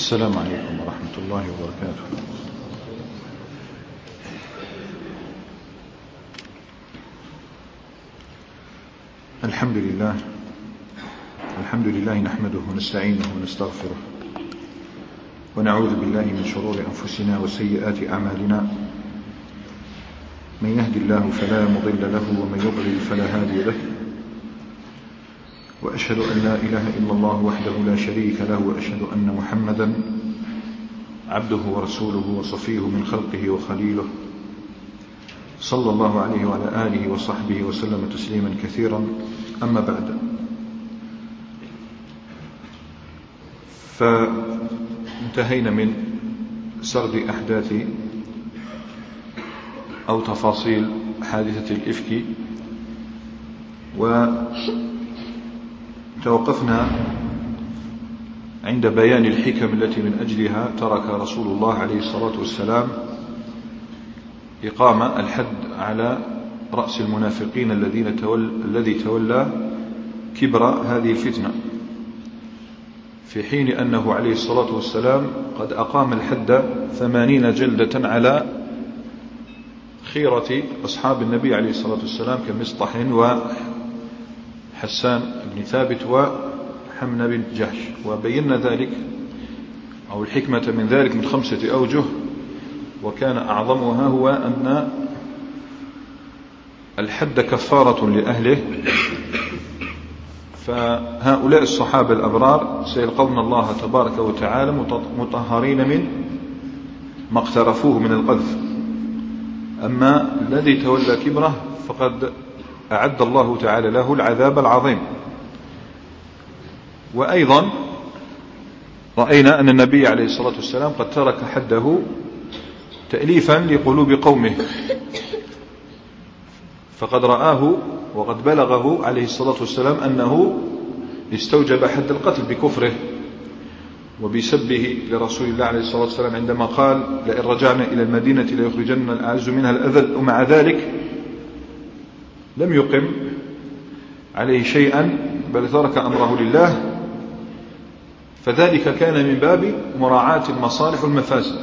السلام عليكم ورحمة الله وبركاته. الحمد لله نحمده ونستعينه ونستغفره ونعوذ بالله من شرور أنفسنا وسيئات أعمالنا. من يهد الله فلا مضل له ومن يضلل فلا هادي له، وأشهد أن لا إله إلا الله وحده لا شريك له، وأشهد أن محمدا عبده ورسوله وصفيه من خلقه وخليله، صلى الله عليه وعلى آله وصحبه وسلم تسليما كثيرا. أما بعد، فانتهينا من سرد أحداث أو تفاصيل حادثة الإفك، وتوقفنا عند بيان الحكم التي من أجلها ترك رسول الله عليه الصلاة والسلام إقام الحد على رأس المنافقين الذي تولى كبر هذه الفتنة، في حين أنه عليه الصلاة والسلام قد أقام الحد 80 جلدة على خيرة أصحاب النبي عليه الصلاة والسلام كمصطح وحسان بن ثابت وحمنا بن جحش. وبينا ذلك أو الحكمة من ذلك من 5 أوجه، وكان أعظمها هو أن الحد كفارة لأهله، فهؤلاء الصحابة الأبرار سيلقون الله تبارك وتعالى مطهرين من ما اقترفوه من القذف. أما الذي تولى كبره فقد أعد الله تعالى له العذاب العظيم. وأيضا رأينا أن النبي عليه الصلاة والسلام قد ترك حده تأليفا لقلوب قومه، فقد رآه وقد بلغه عليه الصلاة والسلام أنه استوجب حد القتل بكفره وبسبه لرسول الله عليه الصلاة والسلام عندما قال: لئن رجعنا إلى المدينة ليخرجن الأعز منها الأذل. ومع ذلك لم يقم عليه شيئا، بل ترك أمره لله، فذلك كان من باب مراعاة المصالح والمفاسد.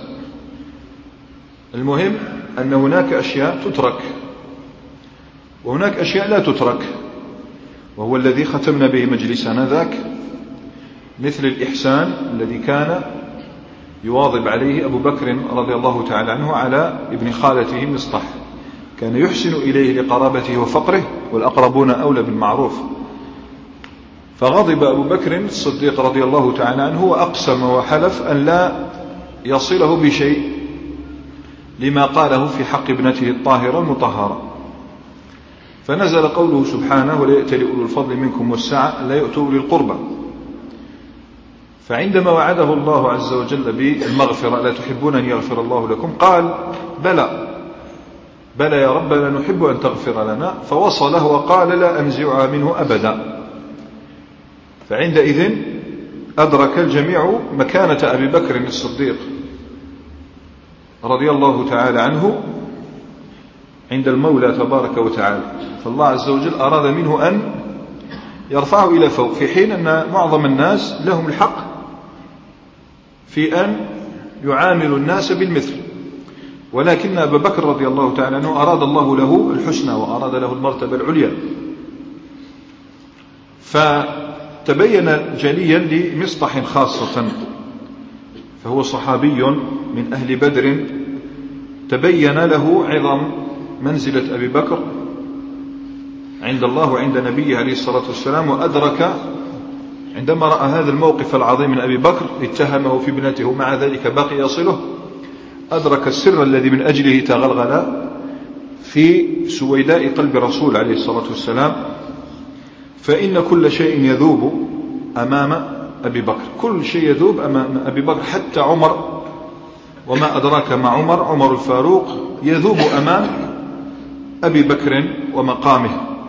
المهم أن هناك أشياء تترك وهناك أشياء لا تترك، وهو الذي ختمنا به مجلسنا ذاك، مثل الإحسان الذي كان يواظب عليه أبو بكر رضي الله تعالى عنه على ابن خالته مصطح، كان يحسن إليه لقرابته وفقره، والأقربون أولى بالمعروف. فغضب أبو بكر الصديق رضي الله تعالى عنه وأقسم وحلف أن لا يصله بشيء لما قاله في حق ابنته الطاهرة المطهرة. فنزل قوله سبحانه: ولا يأتل أولو الفضل منكم والسعة لا يؤتوا أولي القربى. فعندما وعده الله عز وجل بالمغفرة: لا تحبون أن يغفر الله لكم؟ قال: بلى يا رب، لا نحب أن تغفر لنا. فوصله وقال: لا أنزعها منه أبدا. فعندئذ أدرك الجميع مكانة أبي بكر الصديق رضي الله تعالى عنه عند المولى تبارك وتعالى، فالله عز وجل أراد منه أن يرفعه إلى فوق، في حين أن معظم الناس لهم الحق في أن يعاملوا الناس بالمثل، ولكن أبا بكر رضي الله تعالى عنه أراد الله له الحسنى وأراد له المرتبة العليا. فتبين جليا لمصطح خاصة، فهو صحابي من أهل بدر، تبين له عظم منزلة أبي بكر عند الله وعند نبيه عليه الصلاة والسلام، وأدرك عندما رأى هذا الموقف العظيم من أبي بكر اتهمه في ابنته ومع ذلك باقي يصله، أدرك السر الذي من أجله تغلغل في سويداء قلب رسول عليه الصلاة والسلام. فإن كل شيء يذوب أمام أبي بكر، كل شيء يذوب أمام أبي بكر، حتى عمر، وما أدراك ما عمر الفاروق يذوب أمام أبي بكر ومقامه.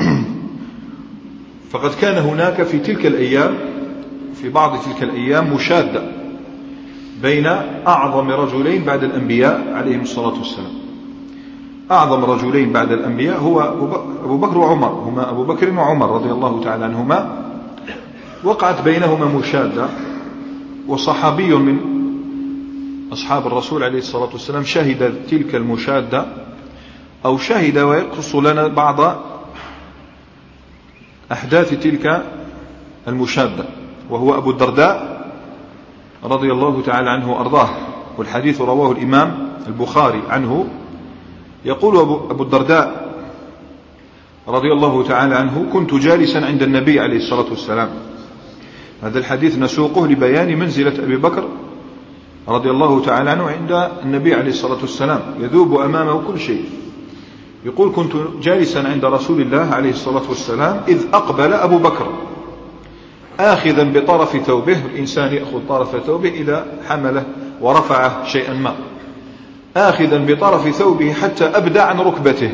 فقد كان هناك في بعض تلك الأيام مشادة بين أعظم رجلين بعد الأنبياء عليهم الصلاة والسلام. أعظم رجلين بعد الأنبياء هو أبو بكر وعمر، هما أبو بكر وعمر رضي الله تعالى عنهما. وقعت بينهما مشادة، وصحابي من أصحاب الرسول عليه الصلاة والسلام شهد تلك المشادة، أو شهد ويقص لنا بعض أحداث تلك المشادة، وهو أبو الدرداء رضي الله تعالى عنه وأرضاه، والحديث رواه الإمام البخاري عنه. يقول أبو الدرداء رضي الله تعالى عنه: كنت جالسا عند النبي عليه الصلاة والسلام. هذا الحديث نسوقه لبيان منزلة أبي بكر رضي الله تعالى عنه عند النبي عليه الصلاة والسلام، يذوب أمامه كل شيء. يقول: كنت جالسا عند رسول الله عليه الصلاة والسلام إذ أقبل أبو بكر آخذا بطرف ثوبه. الإنسان يأخذ طرف ثوبه إذا حمله ورفعه شيئا ما، آخذا بطرف ثوبه حتى أبدى عن ركبته،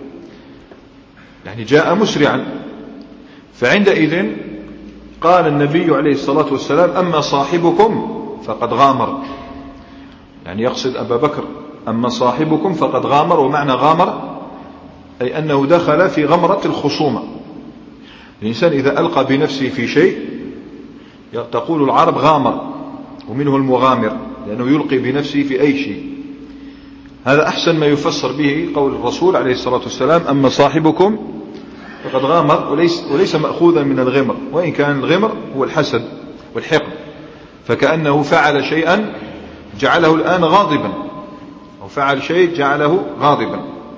يعني جاء مسرعا. فعندئذ قال النبي عليه الصلاة والسلام: أما صاحبكم فقد غامر، يعني يقصد أبا بكر، أما صاحبكم فقد غامر. ومعنى غامر أي أنه دخل في غمرة الخصومة. الإنسان إذا ألقى بنفسه في شيء تقول العرب غامر، ومنه المغامر، لأنه يلقي بنفسه في أي شيء. هذا أحسن ما يفسر به قول الرسول عليه الصلاة والسلام: أما صاحبكم فقد غامر، وليس مأخوذا من الغمر، وإن كان الغمر هو الحسد والحقد، فكأنه فعل شيئا جعله الآن غاضبا، أو فعل شيء جعله غاضبا.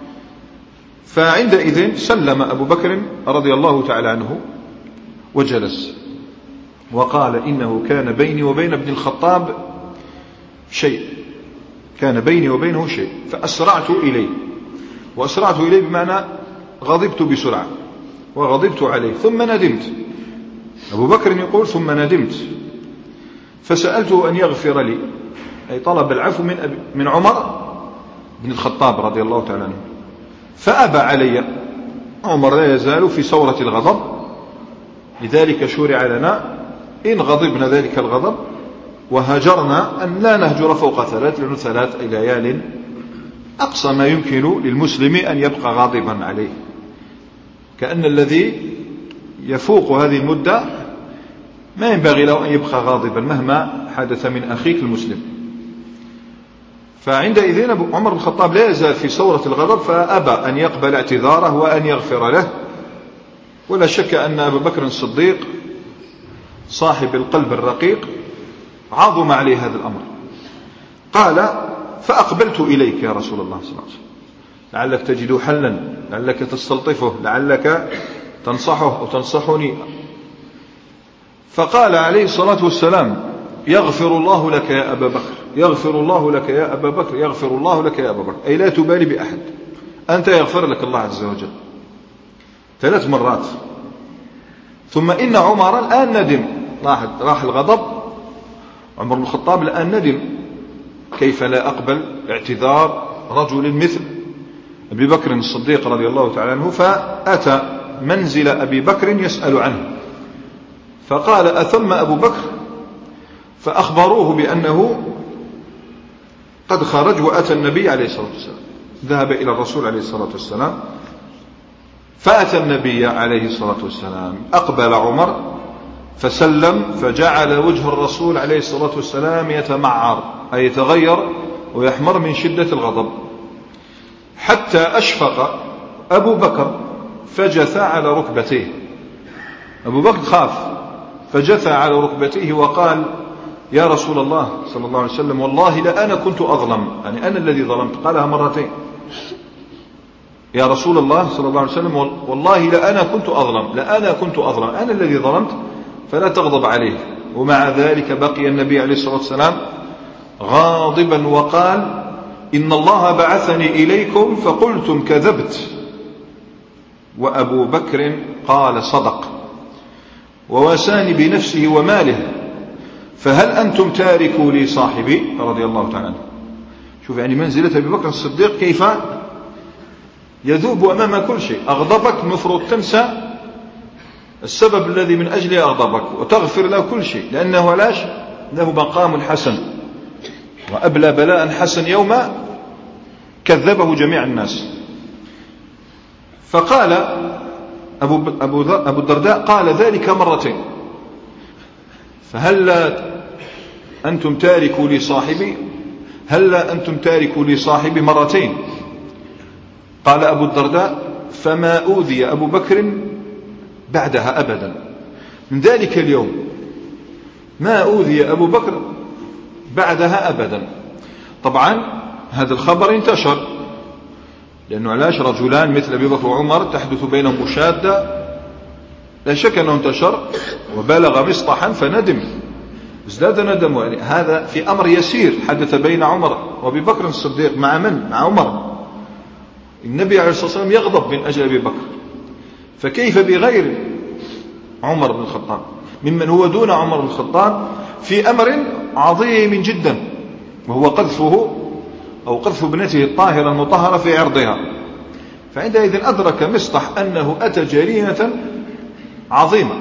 فعندئذ سلم أبو بكر رضي الله تعالى عنه وجلس، وقال: إنه كان بيني وبين ابن الخطاب شيء، كان بيني وبينه شيء، فأسرعت إليه. وأسرعت إليه بمعنى غضبت بسرعة وغضبت عليه، ثم ندمت. أبو بكر يقول: ثم ندمت فسألته أن يغفر لي، أي طلب العفو من عمر بن الخطاب رضي الله تعالى عنه، فأبى علي. عمر لا يزال في ثورة الغضب، لذلك شرع لنا إن غضبنا ذلك الغضب وهجرنا أن لا نهجر فوق 3، لأنه 3 ليال أقصى ما يمكن للمسلم أن يبقى غاضبا عليه، كأن الذي يفوق هذه المدة ما ينبغي له أن يبقى غاضبا مهما حدث من أخيك المسلم. فعندئذ عمر بن الخطاب لا يزال في ثورة الغضب، فأبى أن يقبل اعتذاره وأن يغفر له. ولا شك أن أبا بكر الصديق صاحب القلب الرقيق عظم عليه هذا الأمر. قال: فأقبلت إليك يا رسول الله صلى الله عليه وسلم، لعلك تجد حلا، لعلك تستلطفه، لعلك تنصحه أو تنصحني. فقال عليه الصلاة والسلام: يغفر الله لك يا أبا بكر، يغفر الله لك يا أبا بكر، يغفر الله لك يا أبا بكر، أي لا تبالي بأحد، أنت يغفر لك الله عز وجل 3 مرات. ثم إن عمر الآن ندم، راح الغضب، عمر بن الخطاب الآن ندم، كيف لا أقبل اعتذار رجل مثل أبي بكر الصديق رضي الله تعالى عنه. فأتى منزل أبي بكر يسأل عنه، فقال: أثم أبو بكر؟ فأخبروه بأنه قد خرج وأتى النبي عليه الصلاة والسلام، ذهب إلى الرسول عليه الصلاة والسلام، فأتى النبي عليه الصلاة والسلام. أقبل عمر فسلم، فجعل وجه الرسول عليه الصلاة والسلام يتمعر، أي يتغير ويحمر من شدة الغضب، حتى أشفق أبو بكر فجثى على ركبتيه. أبو بكر خاف فجثى على ركبتيه وقال: يا رسول الله صلى الله عليه وسلم، والله لأنا كنت أظلم، يعني أنا الذي ظلمت. قالها مرتين: يا رسول الله صلى الله عليه وسلم، والله لأنا كنت أظلم، لأنا كنت أظلم، أنا الذي ظلمت، فلا تغضب عليه. ومع ذلك بقي النبي عليه الصلاة والسلام غاضبا وقال: إن الله بعثني إليكم فقلتم كذبت، وأبو بكر قال صدق، وواساني بنفسه وماله، فهل أنتم تاركوا لي صاحبي رضي الله تعالى عنه. شوف يعني منزلة أبي بكر الصديق كيف يذوب أمام كل شيء. أغضبك مفروض تنسى السبب الذي من أجله أغضبك وتغفر له كل شيء، لأنه له مقام حسن، وأبلى بلاء حسن يوم كذبه جميع الناس. فقال أبو الدرداء قال ذلك مرتين: فهل أنتم تاركوا لي صاحبي؟ هلا أنتم تاركوا لي صاحبي مرتين. قال أبو الدرداء: فما أوذي أبو بكر بعدها أبدا. من ذلك اليوم ما أوذي أبو بكر بعدها أبدا. طبعا هذا الخبر انتشر، لأنه علاش رجلان مثل أبي بكر وعمر تحدث بينهم مشادة، لا شك أنه انتشر وبلغ مصطحا فندم، ازداد ندم. يعني هذا في أمر يسير حدث بين عمر وأبي بكر الصديق. مع من؟ مع عمر. النبي عليه الصلاة والسلام يغضب من أجل أبي بكر، فكيف بغير عمر بن الخطاب ممن هو دون عمر بن الخطاب في أمر عظيم جدا، وهو قذفه أو قذف ابنته الطاهرة المطهرة في عرضها. فعندئذ أدرك مصطح أنه أتى جريمة عظيمة.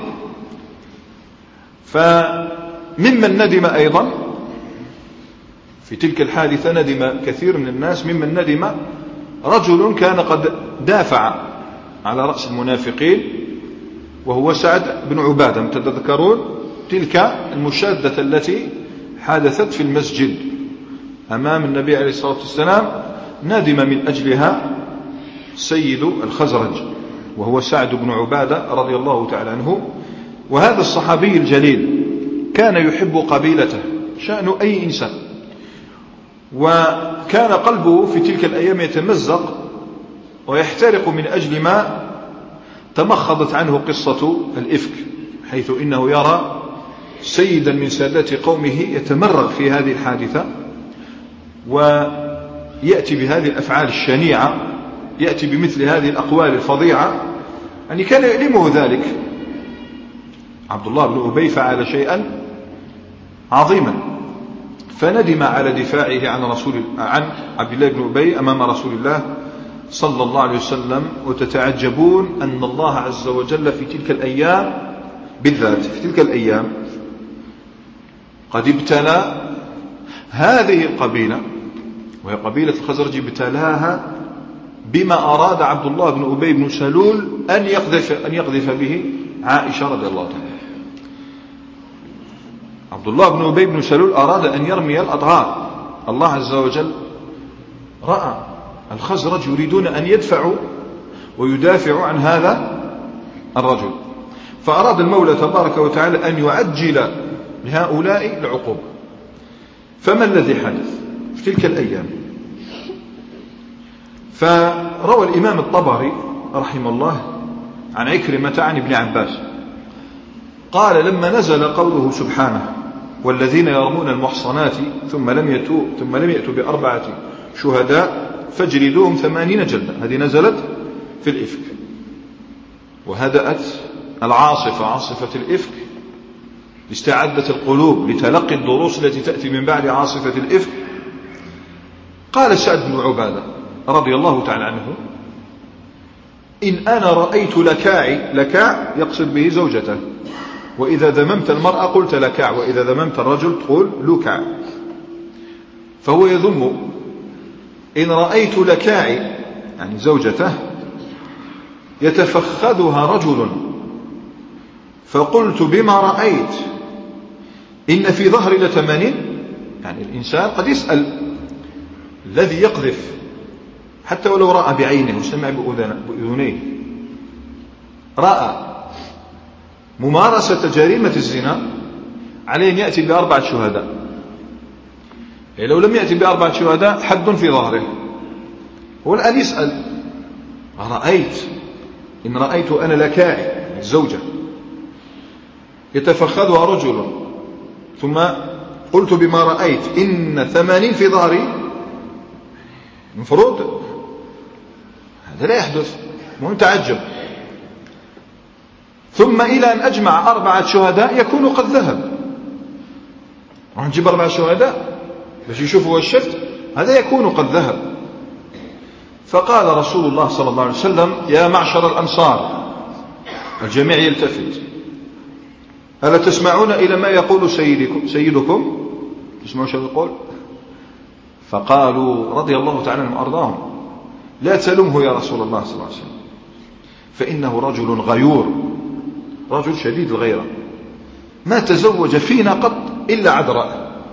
فممن ندم أيضا في تلك الحادثة، ندم كثير من الناس، ممن ندم رجل كان قد دافع على رأس المنافقين، وهو سعد بن عبادة. تتذكرون تلك المشادة التي حدثت في المسجد أمام النبي عليه الصلاة والسلام، ندم من أجلها سيد الخزرج وهو سعد بن عبادة رضي الله تعالى عنه. وهذا الصحابي الجليل كان يحب قبيلته شأن أي إنسان، وكان قلبه في تلك الأيام يتمزق ويحترق من أجل ما تمخضت عنه قصة الإفك، حيث إنه يرى سيدا من سادات قومه يتمرغ في هذه الحادثة ويأتي بهذه الأفعال الشنيعة، يأتي بمثل هذه الأقوال الفظيعة. يعني كان يؤلمه ذلك. عبد الله بن أبي فعل شيئا عظيما، فندم على دفاعه عن عبد الله بن أبي أمام رسول الله صلى الله عليه وسلم. وتتعجبون أن الله عز وجل في تلك الأيام بالذات، في تلك الأيام قد ابتلى هذه القبيلة، وهي قبيلة الخزرج، ابتلاها بما أراد عبد الله بن أبي بن سلول أن يقذف به عائشة رضي الله عنها. عبد الله بن أبي بن سلول أراد أن يرمي الأضغار. الله عز وجل رأى الخزرج يريدون أن يدفعوا ويدافعوا عن هذا الرجل، فأراد المولى تبارك وتعالى أن يعجل لهؤلاء العقوبة. فما الذي حدث في تلك الأيام؟ فروى الإمام الطبري رحمه الله عن عكرمة عن ابن عباس قال: لما نزل قوله سبحانه: والذين يرمون المحصنات ثم لم يأتوا ب4 شهداء فاجلدوهم 80 جلدة، هذه نزلت في الإفك، وهدأت العاصفة، عاصفة الإفك، استعدت القلوب لتلقي الدروس التي تأتي من بعد عاصفة الإفك. قال سعد بن عبادة رضي الله تعالى عنه: إن أنا رأيت لكاع يقصد به زوجته، وإذا ذممت المرأة قلت لكاع، وإذا ذممت الرجل تقول لكاع، فهو يذم. إن رأيت لكاع يعني زوجته يتفخذها رجل فقلت بما رأيت إن في ظهري ل80. يعني الإنسان قد يسأل الذي يقذف حتى ولو رأى بعينه وسمع بأذنيه، رأى ممارسة جريمة الزنا، عليه أن يأتي ب4 شهداء. يعني لو لم يأتي ب4 شهداء حد في ظهره. هو الآن يسأل: رأيت، إن رأيت أنا لكاعي الزوجة يتفخذها رجل، ثم قلت بما رأيت إن 80 في ظهري، المفروض هذا لا يحدث، مهم تعجب. ثم إلى أن أجمع 4 شهداء يكون قد ذهب، ونجيب 4 شهداء باش يشوفوا الشفت، هذا يكون قد ذهب. فقال رسول الله صلى الله عليه وسلم: يا معشر الأنصار، الجميع يلتفت، ألا تسمعون إلى ما يقول سيدكم؟ تسمعون شو يقول؟ فقالوا رضي الله تعالى عنهم وأرضاهم: لا تلمه يا رسول الله صلى الله عليه وسلم، فإنه رجل غيور، رجل شديد الغيرة، ما تزوج فينا قط إلا عذراء،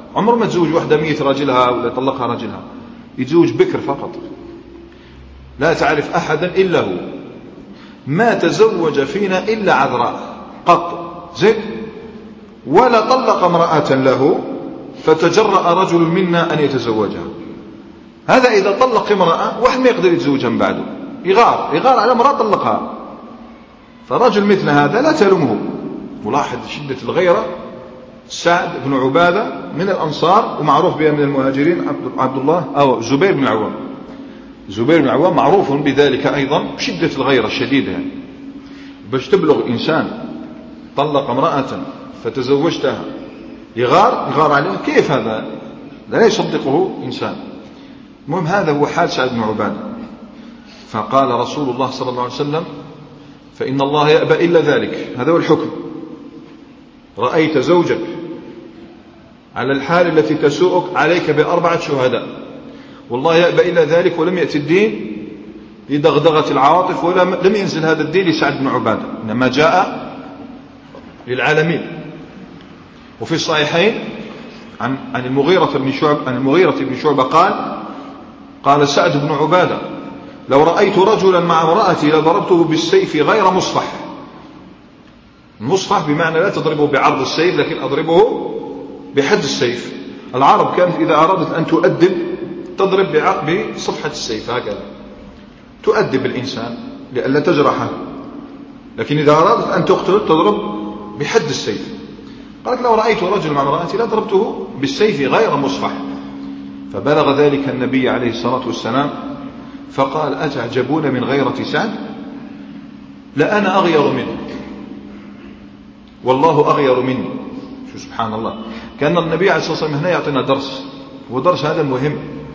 عمر ما تزوج واحدة ميت راجلها ولا طلقها راجلها، يتزوج بكر فقط، لا تعرف أحدا إلا هو، ما تزوج فينا إلا عذراء قط زين، ولا طلق امرأة له فتجرأ رجل منا أن يتزوجها. هذا إذا طلق امرأة واحد ما يقدر يتزوجها من بعده، يغار على امرأة طلقها. فرجل مثل هذا لا تلومه. ولاحظ شدة الغيرة. سعد بن عبادة من الأنصار ومعروف بها من المهاجرين عبد الله أو زبير بن العوام. زبير بن العوام معروف بذلك أيضا بشدة الغيرة الشديدة، يعني باش تبلغ إنسان طلق امرأة فتزوجتها يغار عليه، كيف هذا؟ لا يصدقه إنسان. المهم هذا هو حال سعد بن عبادة. فقال رسول الله صلى الله عليه وسلم فإن الله يأبى إلا ذلك، هذا هو الحكم. رأيت زوجك على الحال التي تسوءك عليك ب4 شهداء، والله يأبى إلا ذلك، ولم يأتي الدين لدغدغة العواطف، ولم ينزل هذا الدين لسعد بن عبادة، إنما جاء للعالمين. وفي الصحيحين عن المغيرة بن شعبة قال سعد بن عبادة لو رأيت رجلا مع امرأتي لضربته بالسيف غير مصفح. المصفح بمعنى لا تضربه بعرض السيف، لكن أضربه بحد السيف. العرب كانت إذا أرادت أن تؤدب تضرب بصفحة السيف هكذا، تؤدب الإنسان لئلا تجرحه. لكن إذا أرادت أن تقتل تضرب بحد السيف. قالت لو رأيت رجل مع امرأتي لضربته بالسيف غير مصفح. فبلغ ذلك النبي عليه الصلاة والسلام فقال أتعجبون من غيرة سعد؟ لأنا أغير منه والله أغير مني. شو سبحان الله. كان النبي عليه الصلاة والسلام هنا يعطينا درس، ودرس هذا مهم.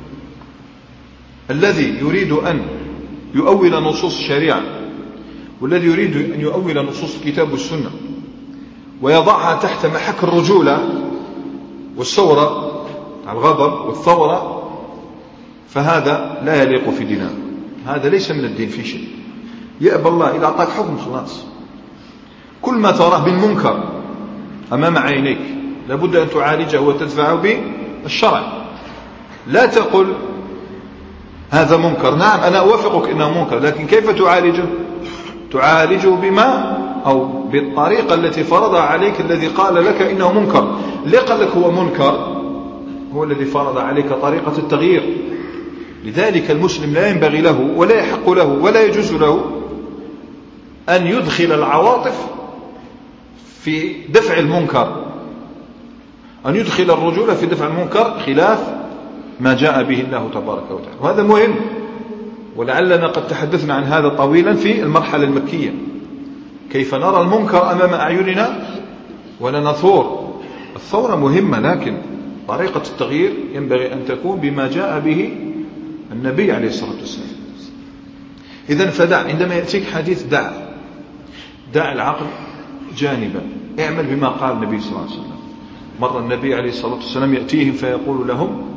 الذي يريد أن يؤول نصوص الشريعة، والذي يريد أن يؤول نصوص الكتاب والسنة ويضعها تحت محك الرجولة والثورة، الغضب والثورة، فهذا لا يليق في ديننا، هذا ليس من الدين في شيء. يأبى الله إذا أعطاك حكم خلاص. كل ما تراه من منكر أمام عينيك لابد أن تعالجه وتدفعه بالشرع. لا تقل هذا منكر، نعم أنا أوافقك إنه منكر، لكن كيف تعالجه؟ تعالجه بما أو بالطريقة التي فرضها عليك الذي قال لك إنه منكر. اللي قال لك هو منكر هو الذي فرض عليك طريقة التغيير. لذلك المسلم لا ينبغي له ولا يحق له ولا يجوز له أن يدخل العواطف في دفع المنكر، أن يدخل الرجولة في دفع المنكر خلاف ما جاء به الله تبارك وتعالى. وهذا مهم، ولعلنا قد تحدثنا عن هذا طويلا في المرحلة المكية، كيف نرى المنكر أمام أعيننا ولا نثور. الثورة مهمة، لكن طريقة التغيير ينبغي أن تكون بما جاء به النبي عليه الصلاة والسلام. إذن فدع، عندما يأتيك حديث دع العقل جانبا، اعمل بما قال النبي صلى الله عليه وسلم. مر النبي عليه الصلاة والسلام يأتيهم فيقول لهم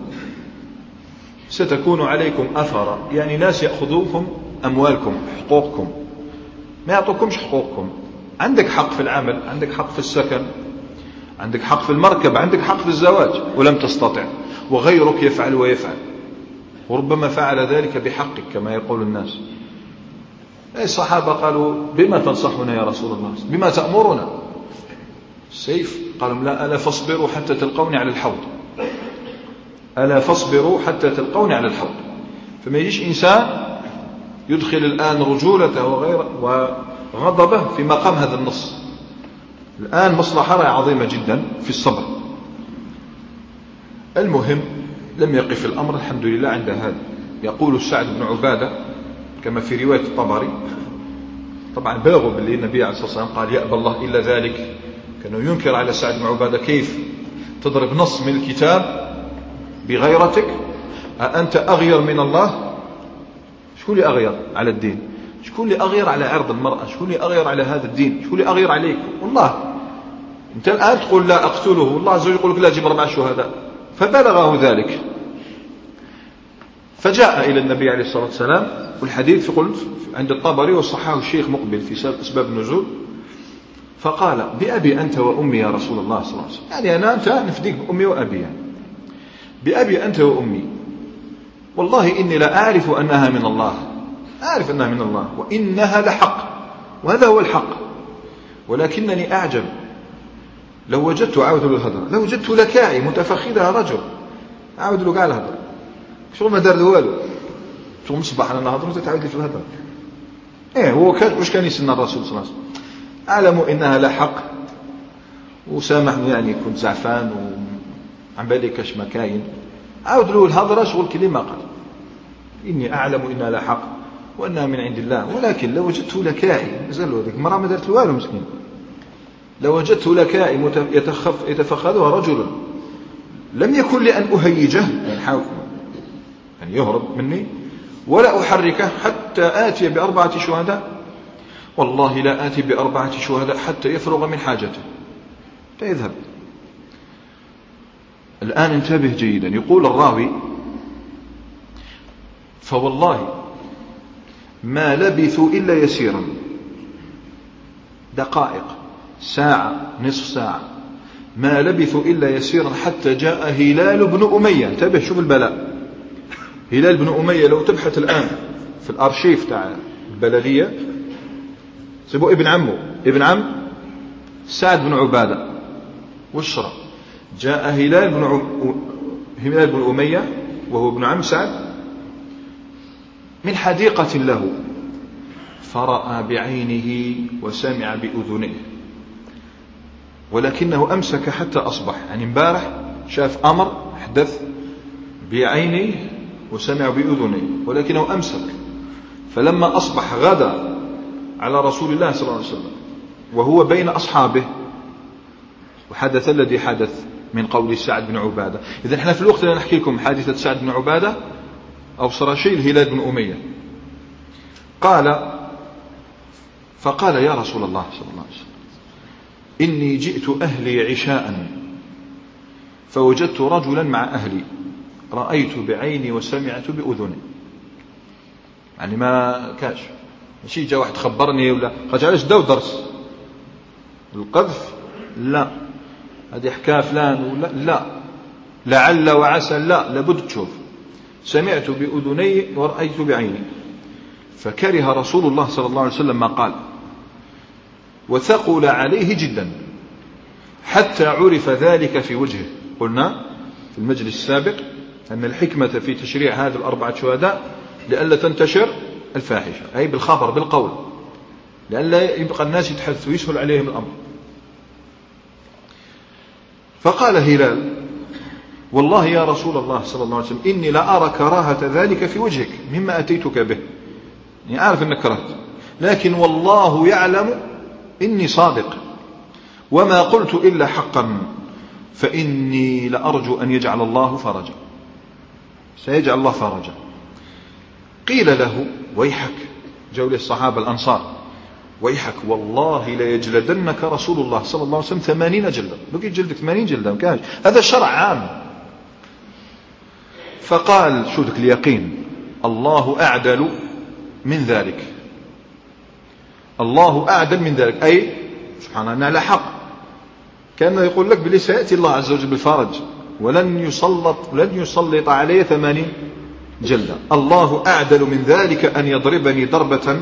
ستكون عليكم أثرا، يعني ناس يأخذوكم أموالكم حقوقكم، ما يعطوكمش حقوقكم. عندك حق في العمل، عندك حق في السكن، عندك حق في المركب، عندك حق في الزواج ولم تستطع، وغيرك يفعل ويفعل، وربما فعل ذلك بحقك كما يقول الناس. الصحابة قالوا بما تنصحنا يا رسول الله؟ بما تأمرنا؟ السيف؟ قالوا لا، ألا فاصبروا حتى تلقوني على الحوض، ألا فاصبروا حتى تلقوني على الحوض. فما يجيش إنسان يدخل الآن رجولته وغضبه في مقام هذا النص. الآن مصلحة عظيمة جدا في الصبر. المهم لم يقف الأمر الحمد لله عند هذا. يقول سعد بن عبادة كما في رواية الطبري، طبعا بلغوا باللي النبي عليه الصلاة والسلام قال يأبى الله إلا ذلك، كانوا ينكر على سعد بن عبادة كيف تضرب نص من الكتاب بغيرتك؟ أنت أغير من الله؟ شكون اللي أغير على الدين؟ شكون اللي أغير على عرض المرأة؟ شكون اللي أغير على هذا الدين؟ شكون اللي أغير عليك؟ والله أنت الآن تقول لا أقتله، والله عز وجل يقول لك لا جيب 4 شهداء. فبلغه ذلك فجاء إلى النبي عليه الصلاة والسلام، والحديث قلت عند الطبري وصححه الشيخ مقبل في أسباب النزول، فقال بأبي أنت وأمي يا رسول الله صلى الله عليه وسلم، يعني أنت نفديك بأمي وأبي، يعني بأبي أنت وأمي والله إني لا أعرف أنها من الله، أعرف أنها من الله وإنها لحق، وهذا هو الحق، ولكنني أعجب لو وجدت عاود له الهضرة، لو وجدت لكاعي متفخذها رجل عاود له كاع الهضرة شغل ما دار له والو، شغل مصباح أنا نهضر وتتعاود لي في الهضرة. هو كان واش كان يسنى الرسول صلى الله عليه وسلم؟ أعلم إنها لحق وسامحني يعني كنت زعفان وعن بالي كاش ما كاين، عاود له الهضرة شغل كلمة قال إني أعلم إنها لحق وأنها من عند الله، ولكن لو وجدته لكائي مازال له ذيك المرأة ما دارت والو مسكين، لو وجدته لكائي يتفخذها رجل لم يكن لي أن أهيجه يعني يهرب مني ولا أحركه حتى آتي ب4 شهداء، والله لا آتي ب4 شهداء حتى يفرغ من حاجته فيذهب. الآن انتبه جيدا، يقول الراوي فوالله ما لبثوا إلا يسيرا، دقائق، ساعة، نصف ساعة، ما لبثوا إلا يسيرا حتى جاء هلال بن أمية. انتبه شوف البلاء، هلال بن أمية لو تبحث الآن في الأرشيف تاع البلدية سيبوا ابن عمه، ابن عم سعد بن عبادة والشرع. جاء هلال بن أمية وهو ابن عم سعد من حديقة له فرأى بعينه وسمع بأذنه، ولكنه أمسك حتى أصبح، يعني امبارح شاف أمر حدث بعينه وسمع بأذنه ولكنه أمسك، فلما أصبح غدا على رسول الله صلى الله عليه وسلم وهو بين أصحابه وحدث الذي حدث من قول سعد بن عبادة. إذن احنا في الوقت اللي نحكي لكم حادثة سعد بن عبادة أبصر شيء الهلال بن أمية فقال يا رسول الله صلى الله عليه وسلم إني جئت أهلي عشاء فوجدت رجلا مع أهلي رأيت بعيني وسمعت بأذني، يعني ما كاش ماشي جاء واحد خبرني ولا قال علاش داو درس القذف، لا هذه حكاية فلان ولا لا لعل وعسى، لا لابد تشوف، سمعت بأذني ورأيت بعيني. فكره رسول الله صلى الله عليه وسلم ما قال وثقل عليه جدا حتى عرف ذلك في وجهه. قلنا في المجلس السابق أن الحكمة في تشريع هذه ال4 شهداء لئلا تنتشر الفاحشة، أي بالخبر بالقول، لئلا يبقى الناس يتحدثوا ويسهل عليهم الأمر. فقال هلال والله يا رسول الله صلى الله عليه وسلم إني لا أرى كراهة ذلك في وجهك مما أتيتك به، يعني أعرف أنك كرهت، لكن والله يعلم إني صادق وما قلت إلا حقا، فإني لأرجو أن يجعل الله فرجا، سيجعل الله فرجا. قيل له ويحك، جاءوا الصحابة الأنصار ويحك والله لا يجلدنك رسول الله صلى الله عليه وسلم 80 جلدة، بقي جلدك 80 جلدة مكانش، هذا شرع عام. فقال شو ذلك اليقين، الله أعدل من ذلك، الله أعدل من ذلك، أي سبحانه أنه لا حق، كان يقول لك بلي سيأتي الله عز وجل بالفرج ولن يسلط عليه 80 جلدة. الله أعدل من ذلك أن يضربني ضربة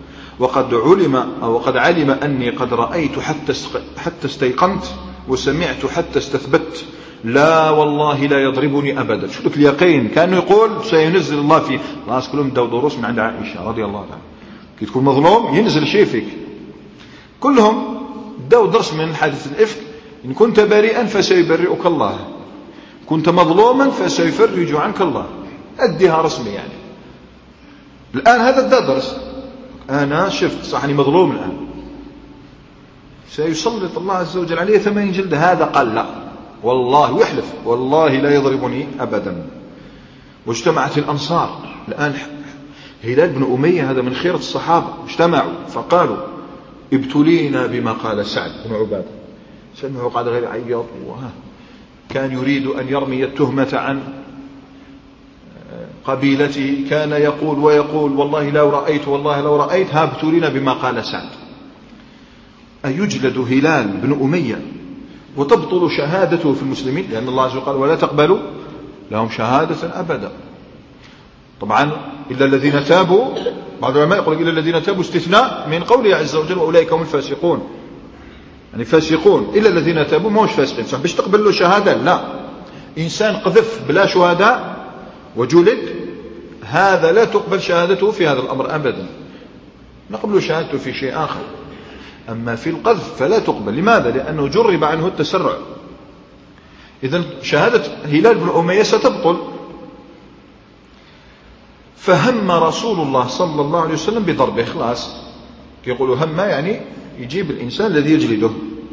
وقد علم أني قد رأيت حتى استيقنت وسمعت حتى استثبت، لا والله لا يضربني أبدا. شو لك اليقين، كأنه يقول سينزل الله فيه. الناس كلهم داو دروس من عند عائشة رضي الله عنها، كي تكون مظلوم ينزل شيء فيك، كلهم داو درس من حادث الإفك، إن كنت بريئا فسيبرئك الله، كنت مظلوما فسيفرج عنك الله، أديها رسمي يعني. الآن هذا درس، أنا شفت صحني مظلوم الآن، سيسلط الله عز وجل عليه 80 جلدة. هذا قال لا والله، ويحلف والله لا يضربني أبدا. واجتمعت الأنصار الآن، هلال بن أمية هذا من خيرة الصحابة، اجتمعوا فقالوا ابتلينا بما قال سعد بن عبادة. سمعوا قال غير عياض، كان يريد أن يرمي التهمة عن قبيلته، كان يقول ويقول والله لو رأيت والله لو رأيت، ها ابتلينا بما قال سعد. أيجلد هلال بن أمية وتبطل شهادته في المسلمين؟ لأن الله عز وجل قال ولا تقبلوا لهم شهادة أبدا. طبعا إلا الذين تابوا، بعض العلماء يقول إلا الذين تابوا استثناء من قوله عز وجل وأولئك هم الفاسقون، يعني فاسقون إلا الذين تابوا، ما هوش فاسقين صح باش تقبل له شهادة. لا، إنسان قذف بلا شهداء وجلد، هذا لا تقبل شهادته في هذا الأمر أبدا، نقبل شهادته في شيء آخر. أما في القذف فلا تقبل. لماذا؟ لأنه جرب عنه التسرع. إذن شهادة هلال بن أمية ستبطل. فهم رسول الله صلى الله عليه وسلم بضربه. خلاص يقولوا هم يعني يجيب الإنسان الذي يجلده،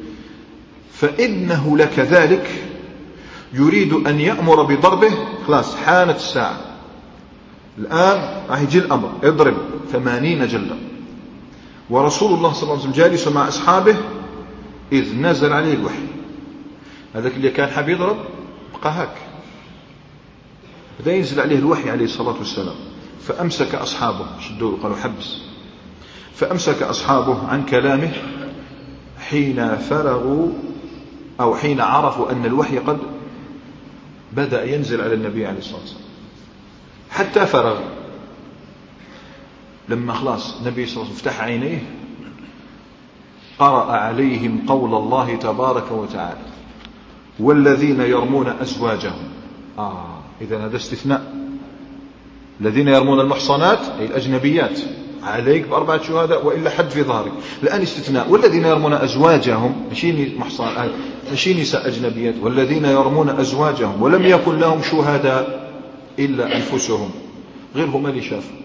فإنه لكذلك يريد أن يأمر بضربه. خلاص حانت الساعة، الآن راح يجي الأمر اضرب 80 جلدة. ورسول الله صلى الله عليه وسلم جالس مع أصحابه إذ نزل عليه الوحي. هذاك اللي كان حاب يضرب بقى هاك، بدأ ينزل عليه الوحي عليه الصلاة والسلام. فأمسك أصحابه، شدوا قالوا حبس، فأمسك أصحابه عن كلامه حين فرغوا أو حين عرفوا أن الوحي قد بدأ ينزل على النبي عليه الصلاة والسلام، حتى فرغ. لما خلاص النبي صلى الله عليه وسلم فتح عينيه قرأ عليهم قول الله تبارك وتعالى والذين يرمون أزواجهم. إذن هذا استثناء. الذين يرمون المحصنات أي الأجنبيات عليك ب4 شهداء وإلا حد في ظهرك. الآن استثناء، والذين يرمون أزواجهم ماشي نساء أجنبيات، والذين يرمون أزواجهم ولم يكن لهم شهداء إلا أنفسهم، غيرهم اللي شافوا.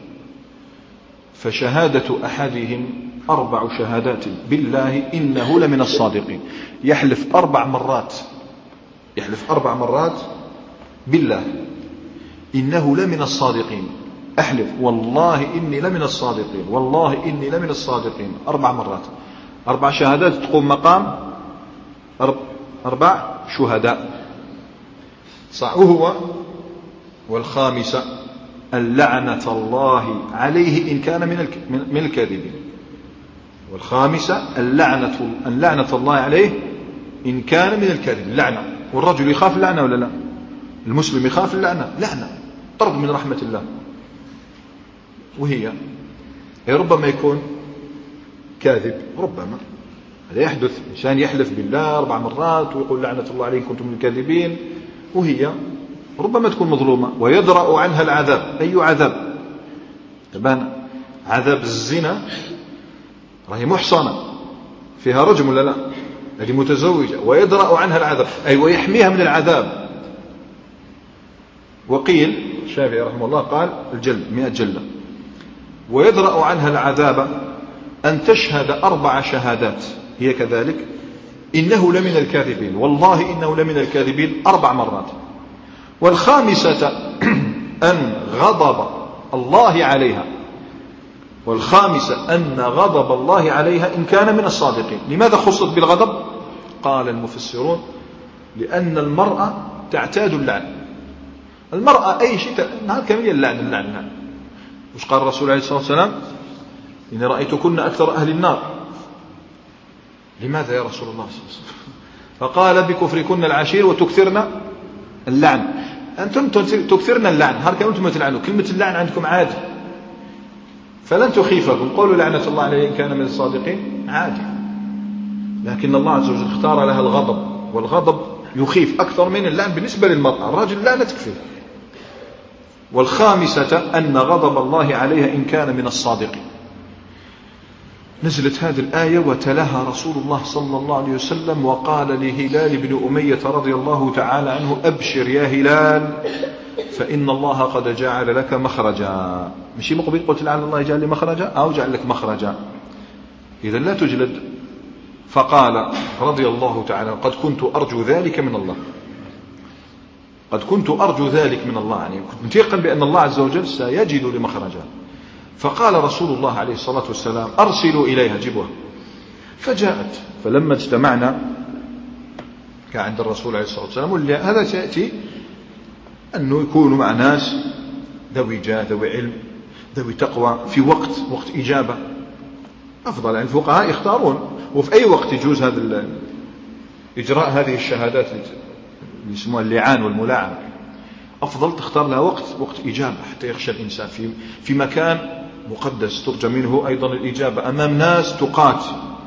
فشهادة أحدهم 4 شهادات بالله إنه لمن الصادقين. يحلف 4 مرات، يحلف 4 مرات بالله إنه لمن الصادقين. أحلف والله إني لمن الصادقين، والله إني لمن الصادقين 4 مرات. 4 شهادات تقوم مقام 4 شهداء. وهو والخامسة اللعنة الله عليه إن كان من الكاذبين. والخامسة اللعنة الله عليه إن كان من الكاذبين. اللعنة، والرجل يخاف اللعنة ولا لا؟ المسلم يخاف اللعنة، لعنة طرد من رحمة الله. وهي ربما يكون كاذب، ربما هذا يحدث، إنسان يحلف بالله 4 مرات ويقول لعنة الله عليه إن كنتم من الكاذبين، وهي ربما تكون مظلومة ويدرأ عنها العذاب. أي عذاب؟ طبعا عذاب الزنا، راهي محصنة فيها رجم ولا لا؟ هذه متزوجة ويدرأ عنها العذاب أي ويحميها من العذاب. وقيل الشافعي رحمه الله قال الجلد 100 جلدة. ويدرأ عنها العذاب أن تشهد 4 شهادات هي كذلك إنه لمن الكاذبين، والله إنه لمن الكاذبين 4 مرات. والخامسة أن غضب الله عليها، والخامسة أن غضب الله عليها إن كان من الصادقين. لماذا خصت بالغضب؟ قال المفسرون لأن المرأة تعتاد اللعن. المرأة أي شيء نهار كامل اللعن. وش قال الرسول عليه الصلاة والسلام؟ إني رأيتكن أكثر أهل النار. لماذا يا رسول الله صلى الله عليه وسلم؟ فقال بكفركن العشير وتكثرن اللعن. أنتم تكثرن اللعن، نهار كامل أنتم تلعنوا، كلمة اللعن عندكم عادي، فلن تخيفكم. قولوا لعنة الله عليه إن كان من الصادقين عادي، لكن الله عز وجل اختار لها الغضب، والغضب يخيف أكثر من اللعن بالنسبة للمرأة. الرجل لا تكفيه. والخامسة أن غضب الله عليها إن كان من الصادقين. نزلت هذه الآية وتلاها رسول الله صلى الله عليه وسلم وقال لهلال بن أمية رضي الله تعالى عنه أبشر يا هلال فإن الله قد جعل لك مخرجا. مشي مقبل قلت لعل الله يجعل لي مخرجا أو جعل لك مخرجا، إذن لا تجلد. فقال رضي الله تعالى قد كنت أرجو ذلك من الله، قد كنت أرجو ذلك من الله، يعني كنت متيقن بأن الله عز وجل سيجد لي مخرجا. فقال رسول الله عليه الصلاة والسلام أرسلوا إليها جبوها. فجاءت، فلما اجتمعنا كان عند الرسول عليه الصلاة والسلام، هذا سيأتي أنه يكونوا مع ناس ذوي جاه ذوي علم ذوي تقوى في وقت إجابة أفضل. يعني الفقهاء يختارون وفي أي وقت يجوز إجراء هذه الشهادات اللي يسموها اللعان والملاعن. أفضل تختار لها وقت إجابة حتى يخشى الإنسان في مكان مقدس ترجى منه أيضا الإجابة أمام ناس تقات.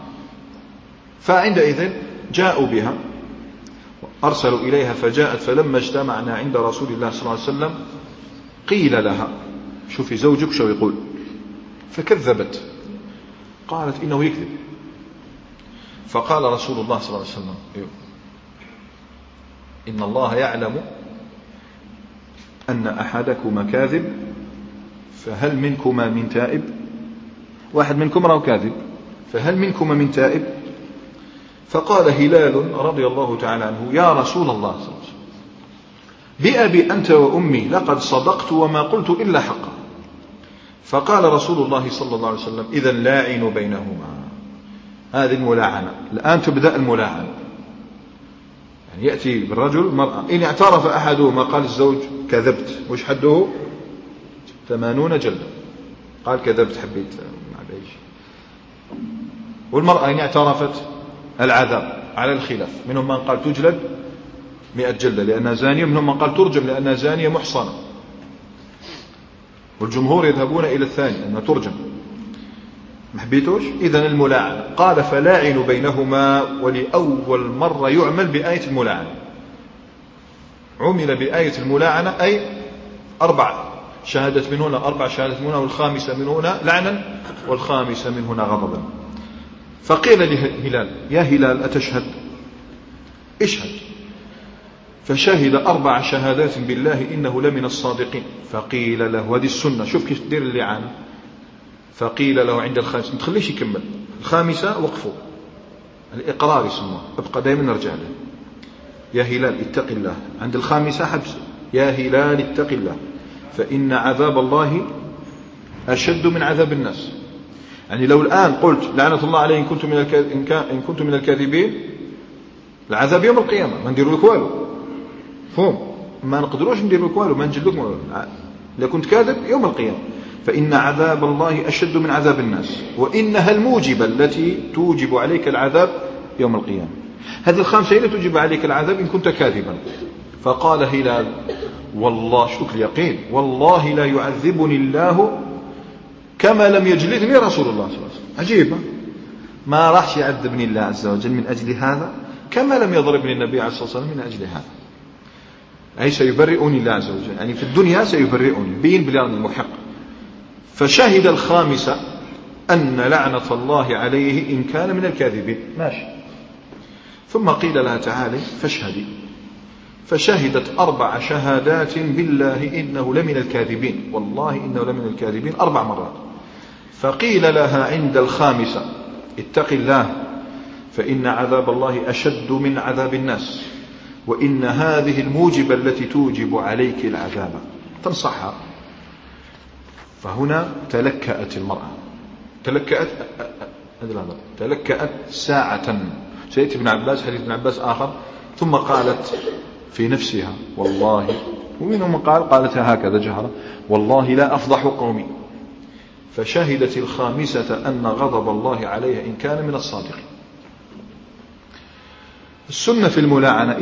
فعندئذ جاءوا بها أرسلوا إليها فجاءت، فلما اجتمعنا عند رسول الله صلى الله عليه وسلم قيل لها، شوفي زوجك شو يقول، فكذبت قالت إنه يكذب. فقال رسول الله صلى الله عليه وسلم إن الله يعلم أن أحدكما كاذب فهل منكما من تائب. واحد منكم راه كاذب، فهل منكما من تائب. فقال هلال رضي الله تعالى عنه يا رسول الله صلى الله عليه وسلم بأبي أنت وأمي لقد صدقت وما قلت إلا حقا. فقال رسول الله صلى الله عليه وسلم إذن لاعنوا بينهما. هذه الملاعنة الآن تبدأ الملاعنة، يعني يأتي بالرجل المرأة إن اعترف أحدهما قال الزوج كذبت وش حده 80 جلدة، قال كذبت حبيت معليش. والمرأة إن اعترفت العذاب على الخلاف، منهم من قال تجلد 100 جلدة لأنها زانية، منهم من قال ترجم لأنها زانية محصنة، والجمهور يذهبون إلى الثاني أنها ترجم. محبيتوش إذن الملاعنة. قال فلاعنوا بينهما. ولأول مرة يعمل بآية الملاعنة، عمل بآية الملاعنة أي 4 شهادة من هنا 4 شهادة من هنا، والخامسة من هنا لعنا والخامسة من هنا غضبا. فقيل لهلال يا هلال أتشهد؟ اشهد. فشهد 4 شهادات بالله إنه لمن الصادقين. فقيل له هذه السنة، شوف كيف تدير اللعان. فقيل له عند الخامسة، ما تخليش يكمل الخامسة وقفوا، الإقرار يسموه، ابقى دائما نرجع له. يا هلال اتق الله. عند الخامسة حبس، يا هلال اتق الله فإن عذاب الله أشد من عذاب الناس. يعني لو الآن قلت لعنة الله عليه إن كنت من الكاذبين، العذاب يوم القيامة ما نديروا لك والو، فهم ما نقدروش نديروا لك والو، ما نجلدوك والو، إذا كنت كاذب يوم القيامة. فإن عذاب الله أشد من عذاب الناس وإنها الموجبة التي توجب عليك العذاب يوم القيامة. هذه الخامسة هي التي توجب عليك العذاب إن كنت كاذبا. فقال هلال والله، شوف اليقين، والله لا يعذبني الله كما لم يجلدني رسول الله صلى الله عليه وسلم. عجيبة، ما راح يعذبني الله عز وجل من أجل هذا كما لم يضربني النبي عليه الصلاة والسلام من أجل هذا. أي سيبرئني الله عز وجل، يعني في الدنيا سيبرئني بين بلاد المحق. فشهد الخامسة أن لعنة الله عليه إن كان من الكاذبين. ماشي. ثم قيل لها تعالى فاشهدي. فشهدت 4 شهادات بالله إنه لمن الكاذبين، والله إنه لمن الكاذبين 4 مرات. فقيل لها عند الخامسة اتق الله فإن عذاب الله أشد من عذاب الناس وإن هذه الموجبة التي توجب عليك العذاب. تنصحها. فهنا تلكأت المرأة، تلكأت ساعة. سيأتي ابن عباس حديث ابن عباس آخر. ثم قالت في نفسها والله، ومنهم من قالتها هكذا جهرة والله لا أفضح قومي. فشهدت الخامسة أن غضب الله عليها إن كان من الصادقين. السنة في الملاعنة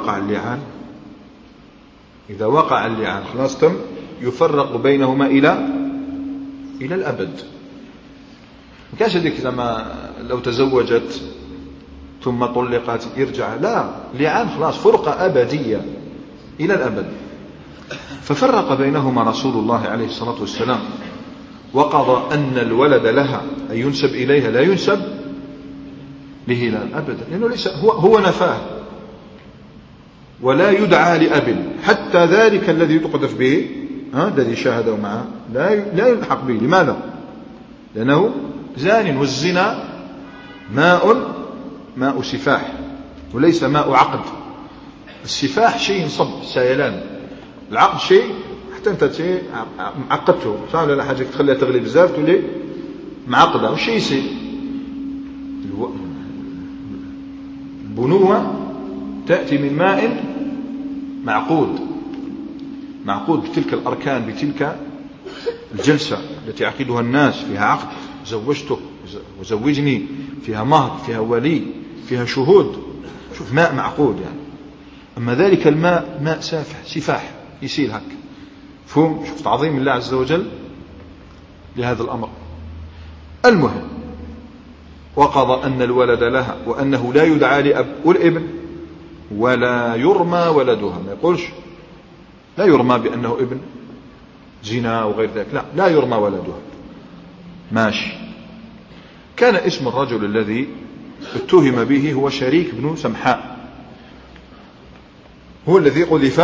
إذا وقع اللعان خلاص تم، يفرق بينهما إلى الأبد. ما كانش هذيك لما لو تزوجت ثم طلقت يرجع، لا، لعان خلاص فرقة أبدية إلى الأبد. ففرق بينهما رسول الله عليه الصلاة والسلام وقضى أن الولد لها أن ينسب إليها لا ينسب لهلال أبدا، لأنه ليس هو نفاه ولا يدعى لأب، حتى ذلك الذي تقذف به الذي شاهده معه لا يلحق به. لماذا؟ لأنه زان، والزنا ماء سفاح وليس ماء عقد. السفاح شيء صب سيلان، العقد شيء حتى انت شيء عقدته صح ولا لا، حاجه تخليها تغلي بزاف تولي معقده وشيء يصير. البنوة تأتي من ماء معقود بتلك الأركان، بتلك الجلسة التي يعقدها الناس، فيها عقد زوجتك وزوجني، فيها مهر، فيها ولي، فيها شهود. شوف ماء معقود يعني. أما ذلك الماء ماء سافح سفاح يسيل هك. فهم شوف تعظيم الله عز وجل لهذا الأمر. المهم وقضى أن الولد لها وأنه لا يدعى لأب والابن ولا يرمى ولدها. ما يقولش لا يرمى بأنه ابن زنا وغير ذلك، لا يرمى ولدها. ماشي. كان اسم الرجل الذي اتهم به هو شريك بن سمحاء، هو الذي قذف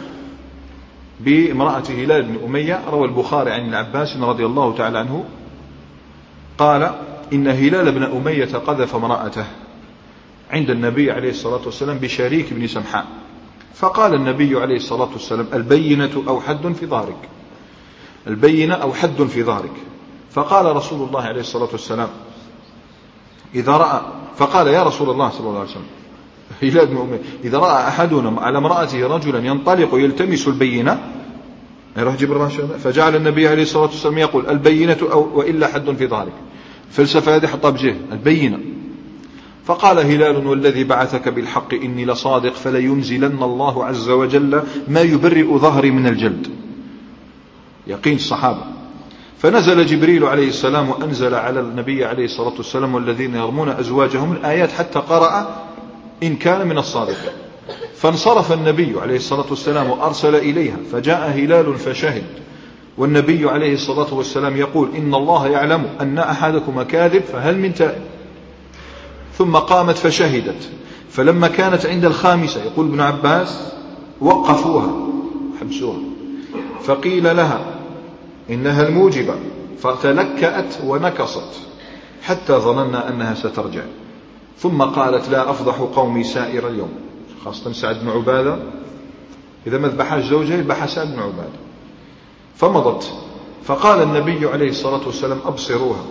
بامرأة هلال بن أمية. روى البخاري عن ابن عباس رضي الله تعالى عنه قال إن هلال بن أمية قذف امرأته عند النبي عليه الصلاة والسلام بشريك بن سمحاء، فقال النبي عليه الصلاة والسلام البينة أو حد في ظهرك، البينة أو حد في ظهرك. فقال رسول الله عليه الصلاة والسلام إذا رأى، فقال يا رسول الله صلى الله عليه وسلم هلال بن أمية إذا رأى أحدنا على امرأته رجلا ينطلق يلتمس البينة يروح جبر، فجعل النبي عليه الصلاة والسلام يقول البينة أو وإلا حد في ظهرك. فلسفة هذه حطها بجهة البينة. فقال هلال والذي بعثك بالحق إني لصادق فلينزلن الله عز وجل ما يبرئ ظهري من الجلد. يقين الصحابة. فنزل جبريل عليه السلام وأنزل على النبي عليه الصلاة والسلام والذين يرمون أزواجهم الآيات حتى قرأ إن كان من الصادق. فانصرف النبي عليه الصلاة والسلام وأرسل إليها، فجاء هلال فشهد، والنبي عليه الصلاة والسلام يقول إن الله يعلم أن أحدكم كاذب فهل من تائب. ثم قامت فشهدت، فلما كانت عند الخامسة يقول ابن عباس وقفوها حبسوها، فقيل لها إنها الموجبة، فتلكأت ونكصت حتى ظننا أنها سترجع. ثم قالت لا أفضح قومي سائر اليوم، خاصة سعد بن عبادة إذا ما ذبحش زوجها يذبح سعد بن عبادة. فمضت، فقال النبي عليه الصلاة والسلام أبصروها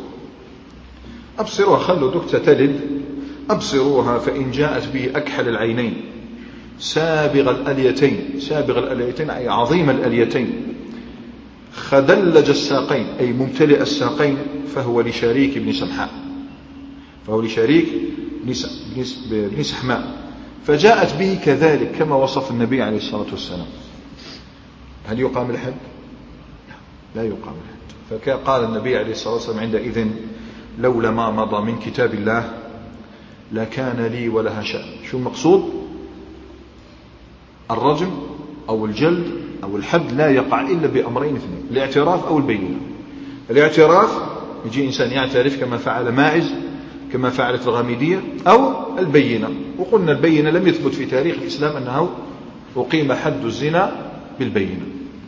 خلوا دكتة تلد، أبصروها فإن جاءت به أكحل العينين سابغ الأليتين أي عظيم الأليتين، خدلج الساقين أي ممتلئ الساقين، فهو لشريك بن سمحاء، بن سحماء. فجاءت به كذلك كما وصف النبي عليه الصلاة والسلام. هل يقام الحد؟ لا يقام الحد. فقال النبي عليه الصلاة والسلام عندئذ لولا ما مضى من كتاب الله لكان لي ولها شأن. شو المقصود؟ الرجم أو الجلد أو الحد لا يقع إلا بأمرين اثنين، الاعتراف أو البينة. الاعتراف يجي إنسان يعترف كما فعل ماعز كما فعلت الغامدية، أو البينة. وقلنا البينة لم يثبت في تاريخ الإسلام أنه أقيم حد الزنا بالبينة.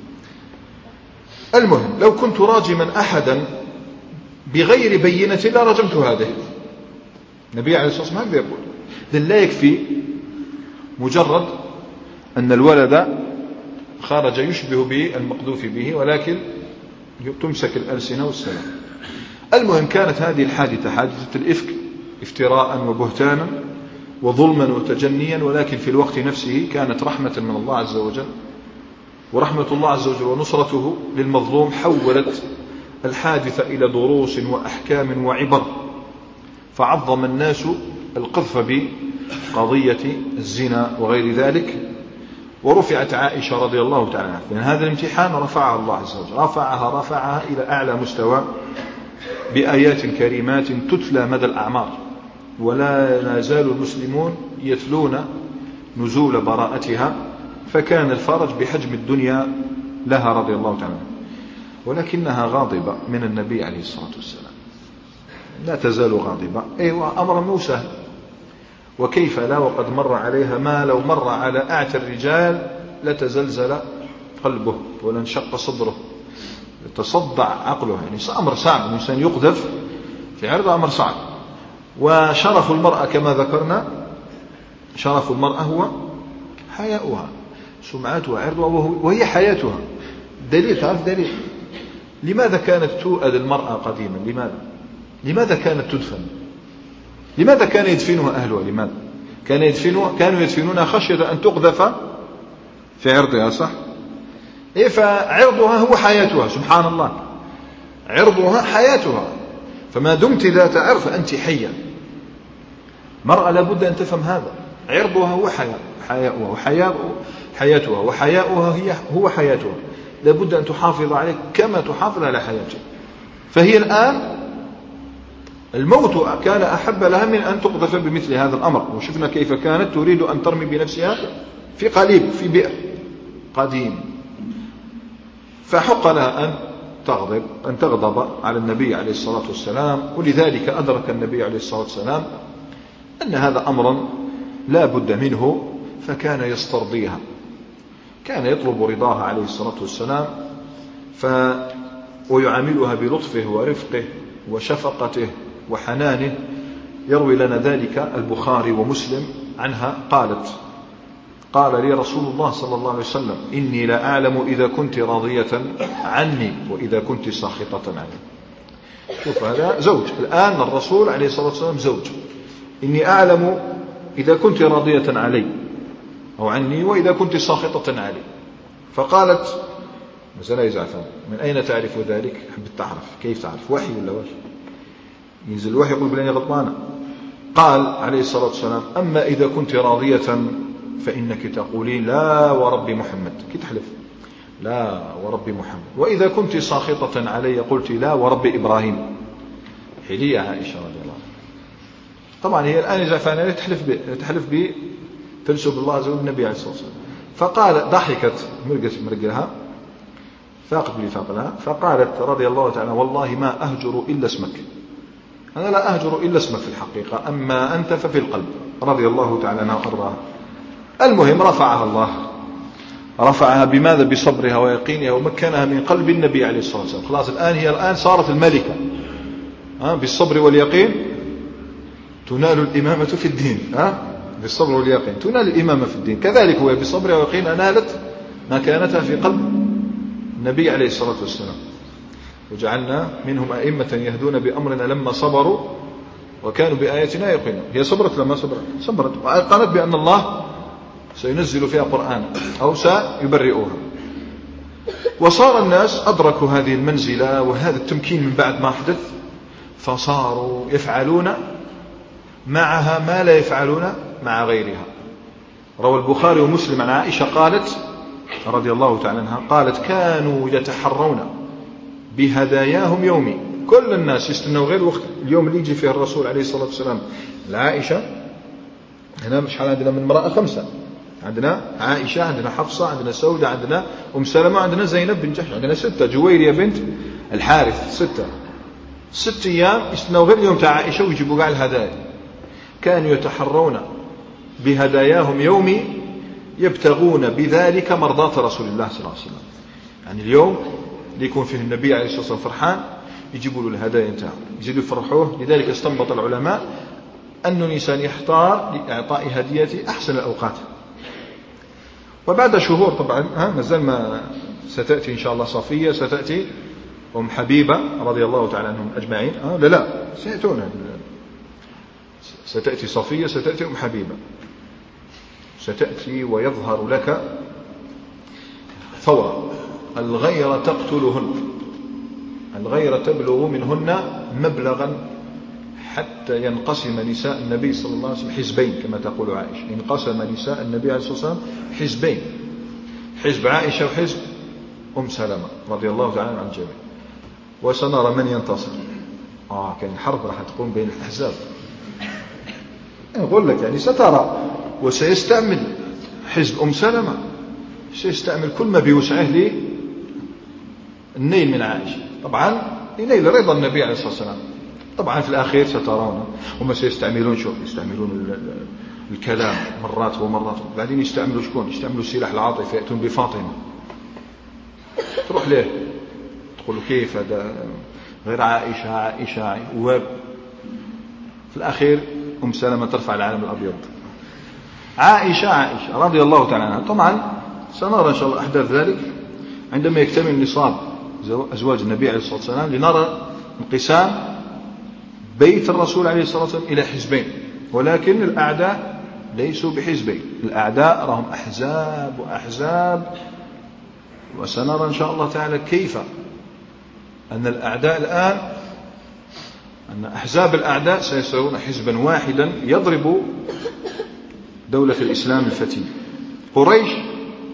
المهم لو كنت راجما أحدا بغير بينة لا رجمت هذه. النبي عليه الصلاة والسلام هكذا يقول. إذن لا يكفي مجرد أن الولد خرج يشبه به المقذوف به، ولكن تمسك الألسنة والسلام. المهم كانت هذه الحادثة حادثة الإفك افتراء وبهتانا وظلما وتجنيا، ولكن في الوقت نفسه كانت رحمة من الله عز وجل، ورحمة الله عز وجل ونصرته للمظلوم حولت الحادثة إلى دروس وأحكام وعبر، فعظم الناس القذف بقضية الزنا وغير ذلك. ورفعت عائشة رضي الله تعالى عنها، لأن هذا الامتحان رفعها الله عز وجل، رفعها إلى أعلى مستوى بآيات كريمات تتلى مدى الأعمار، ولا يزال المسلمون يتلون نزول براءتها، فكان الفرج بحجم الدنيا لها رضي الله تعالى. ولكنها غاضبة من النبي عليه الصلاة والسلام، لا تزال غاضبة. أيوة أمر مو سهل، وكيف لا وقد مر عليها ما لو مر على أعتى الرجال لتزلزل قلبه ولانشق صدره، تصدع عقله. يعني أمر صعب، الإنسان يقذف في عرضه أمر صعب. وشرف المرأة كما ذكرنا، شرف المرأة هو حياؤها، سمعتها، عرضها، وهي حياتها. دليل، تعرف دليل لماذا كانت توأد المرأة قديما؟ لماذا كانت تدفن؟ لماذا كان يدفنها أهلها؟ لماذا كانوا يدفنونها خشية أن تقذف في عرضها، صح؟ فعرضها هو حياتها، سبحان الله، عرضها حياتها. فما دمت ذات عرض فأنت حية. مرأة لابد أن تفهم هذا، عرضها هو حياؤها، حياتها، وحياؤها هو حياتها، لابد أن تحافظ عليه كما تحافظ على حياتها. فهي الآن الموت كان أحب لها من أن تقذف بمثل هذا الأمر. وشفنا كيف كانت تريد أن ترمي بنفسها في قليب، في بئر قديم، فحق لها أن تغضب على النبي عليه الصلاة والسلام. ولذلك أدرك النبي عليه الصلاة والسلام أن هذا أمر لا بد منه، فكان يسترضيها، كان يطلب رضاها عليه الصلاة والسلام، ويعاملها بلطفه ورفقه وشفقته وحنانه. يروي لنا ذلك البخاري ومسلم عنها قالت: قال لي رسول الله صلى الله عليه وسلم: إني لا أعلم إذا كنت راضية عني وإذا كنت ساخطة عني. شوف، هذا زوج، الآن الرسول عليه الصلاة والسلام زوج. إني أعلم إذا كنت راضية علي أو عني وإذا كنت ساخطة علي. فقالت: مسألة يزعفان، من أين تعرف ذلك؟ حبت تعرف. كيف تعرف؟ وحي ولا وحي؟ ينزل الوحي يقول بلاني غضبانة. قال عليه الصلاة والسلام: أما إذا كنت راضية فإنك تقولين لا ورب محمد، كي تحلف لا ورب محمد. وإذا كنت ساخطة علي قلت لا ورب إبراهيم. حلية عائشة رضي الله عنها. طبعا هي الآن إذا فعلا تحلف بفلسف الله عز وجل النبي عليه الصلاة والسلام. فقال، ضحكت مرقلها فاقبلي فاقلها، فقالت رضي الله تعالى: والله ما أهجر إلا اسمك، أنا لا أهجر إلا اسمك في الحقيقة، أما أنت ففي القلب. رضي الله تعالى عنها وأرضاها. المهم رفعها الله، رفعها بماذا؟ بصبرها ويقينها، ومكنها من قلب النبي عليه الصلاة والسلام. خلاص الآن صارت الملكة. بالصبر واليقين تنال الإمامة في الدين. بالصبر واليقين تنال الإمامة في الدين. كذلك هو بالصبر واليقين نالت مكانتها في قلب النبي عليه الصلاة والسلام. وجعلنا منهم أئمة يهدون بأمرنا لما صبروا وكانوا بآياتنا يوقنون. هي صبرت لما صبرت وقالت بأن الله سينزل فيها قرآن أو سيبرئوها. وصار الناس أدركوا هذه المنزلة وهذا التمكين من بعد ما حدث، فصاروا يفعلون معها ما لا يفعلون مع غيرها. روى البخاري ومسلم عن عائشة قالت رضي الله تعالى عنها قالت: كانوا يتحرون بهداياهم يومي. كل الناس يستنوا غير وقت اليوم اللي يجي فيه الرسول عليه الصلاة والسلام. العائشة هنا مش حال عندنا من امرأة 5، عندنا عائشة، عندنا حفصة، عندنا سودة، عندنا سلمة، عندنا زينب بن جحش، عندنا 6، جويرية بنت الحارث، 6 أيام يستنوا غير اليوم تاع عائشة ويجيبوا قاع الهدايا. كانوا يتحرون بهداياهم يومي يبتغون بذلك مرضاة رسول الله صلى الله عليه وسلم. يعني اليوم اللي يكون فيه النبي عليه الصلاة والسلام فرحان يجيبوا له الهدايا نتاعو يزيدوا يفرحوه. لذلك استنبط العلماء أن الإنسان يختار لإعطاء هديته أحسن الأوقات. وبعد شهور طبعا مازال ما ستأتي إن شاء الله صفية، ستأتي أم حبيبة رضي الله تعالى عنهم أجمعين. لا سيأتون، ستأتي صفية، ستأتي أم حبيبة، ستأتي ويظهر لك فورا الغيرة تقتلهن، الغيرة تبلغ منهن مبلغا حتى ينقسم نساء النبي صلى الله عليه وسلم حزبين كما تقول عائشة. انقسم نساء النبي عليه الصلاة والسلام حزبين، حزب عائشة وحزب أم سلمة رضي الله تعالى عن الجميع. وسنرى من ينتصر. كان حرب راح تقوم بين الأحزاب. أقول لك يعني سترى. وسيستعمل حزب أم سلمة، سيستعمل كل ما بيوسعه للنيل من عائشة، طبعا لنيل رضا النبي عليه الصلاة والسلام. طبعا في الأخير سترون هم سيستعملون يستعملون الكلام مرات ومرات، بعدين يستعملوا شكون؟ يستعملوا السلاح العاطفي، يأتون بفاطمة تروح له تقول كيف هذا غير عائشة في الأخير أم سلمة ترفع العالم الأبيض. عائشة رضي الله تعالى عنها. طبعا سنرى إن شاء الله أحداث ذلك عندما يكتمل نصاب أزواج النبي عليه الصلاة والسلام، لنرى انقسام بيت الرسول عليه الصلاة والسلام إلى حزبين. ولكن الأعداء ليسوا بحزبين، الأعداء رهم أحزاب وأحزاب. وسنرى إن شاء الله تعالى كيف أن الأعداء الآن، أن أحزاب الأعداء سيصيرون حزبا واحدا يضرب دولة الإسلام الفتية. قريش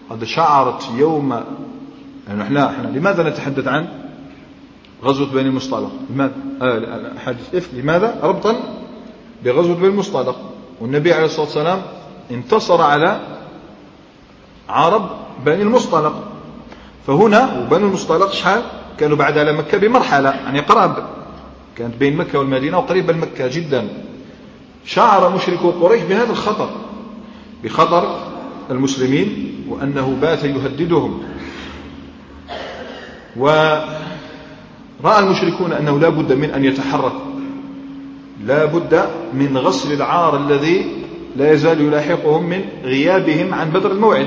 قد شعرت يوم يعني احنا لماذا نتحدث عن غزوة بني المصطلق؟ لماذا حادث إفك؟ لماذا؟ ربطا بغزوة بني المصطلق، والنبي عليه الصلاة والسلام انتصر على عرب بني المصطلق. فهنا وبني المصطلق شحال كانوا بعد على مكة بمرحلة، يعني قراب، كانت بين مكة والمدينة وقريبة لمكة جدا. شعر مشركو قريش بهذا الخطر، بخطر المسلمين، وأنه بات يهددهم. ورأى المشركون أنه لا بد من أن يتحركوا، لا بد من غسل العار الذي لا يزال يلاحقهم من غيابهم عن بدر الموعد.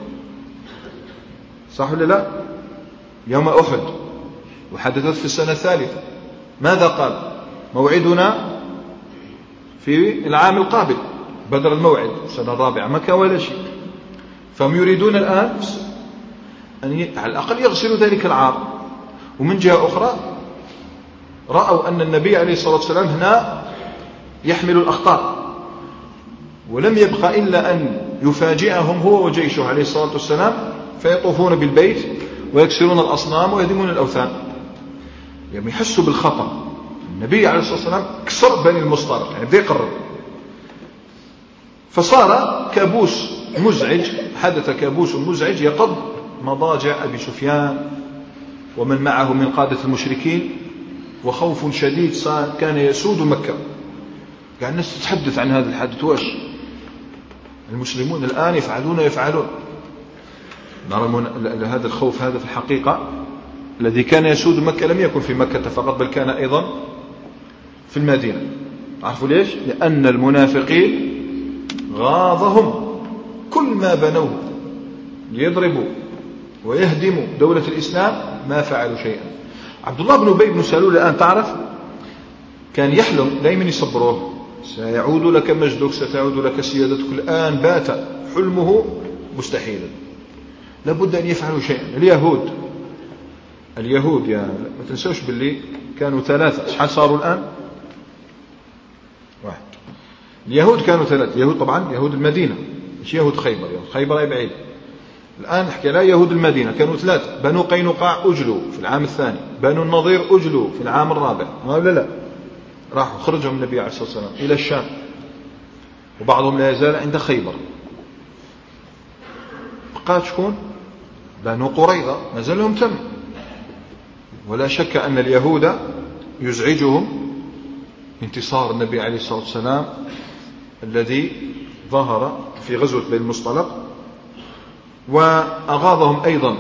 صح ولا لا؟ يوم أحد وحدثت في السنة الثالثة، ماذا قال؟ موعدنا في العام القابل، بدر الموعد السنة الرابعة، ما كان ولا شيء. فهم يريدون الآن أن على الأقل يغسلوا ذلك العار. ومن جهة أخرى رأوا أن النبي عليه الصلاة والسلام هنا يحمل الأخطار، ولم يبقى إلا أن يفاجئهم هو وجيشه عليه الصلاة والسلام، فيطوفون بالبيت ويكسرون الأصنام ويهدمون الأوثان. يعني يحسوا بالخطر. النبي عليه الصلاة والسلام كسر بني المصطلق، يعني بدأ يقرب. فصار كابوس مزعج، حدث كابوس مزعج يقض مضاجع أبي سفيان ومن معه من قادة المشركين، وخوف شديد كان يسود مكة. يعني الناس تتحدث عن هذا الحادث، واش المسلمون الآن يفعلون نرى هذا الخوف. هذا في الحقيقة الذي كان يسود مكة لم يكن في مكة فقط، بل كان أيضا في المدينة. عرفوا ليش؟ لأن المنافقين غاضهم كل ما بنوه ليضربوا ويهدموا دولة الإسلام ما فعلوا شيئا. عبد الله بن أبي بن سلول الآن تعرف كان يحلم دائما يصبروه، سيعود لك مجدك، ستعود لك سيادتك. الآن بات حلمه مستحيلا، لابد أن يفعلوا شيئا. اليهود يا ما تنسوش باللي كانوا ثلاثة، شحال صاروا الآن؟ واحد. اليهود كانوا ثلاثة، يهود طبعا يهود المدينة، مش يهود خيبر. يهود خيبر أي بعيد. الآن نحكي لا، يهود المدينة كانوا ثلاثة. بنو قينقاع أجلوا في العام الثاني، بنو النضير أجلوا في العام الرابع، ولا لا؟ راحوا خرجهم النبي عليه الصلاة والسلام إلى الشام، وبعضهم لا يزال عند خيبر. بقات شكون؟ بنو قريظة ما زالهم تم. ولا شك أن اليهود يزعجهم انتصار النبي عليه الصلاة والسلام الذي ظهر في غزوة بني المصطلق، وأغاظهم أيضا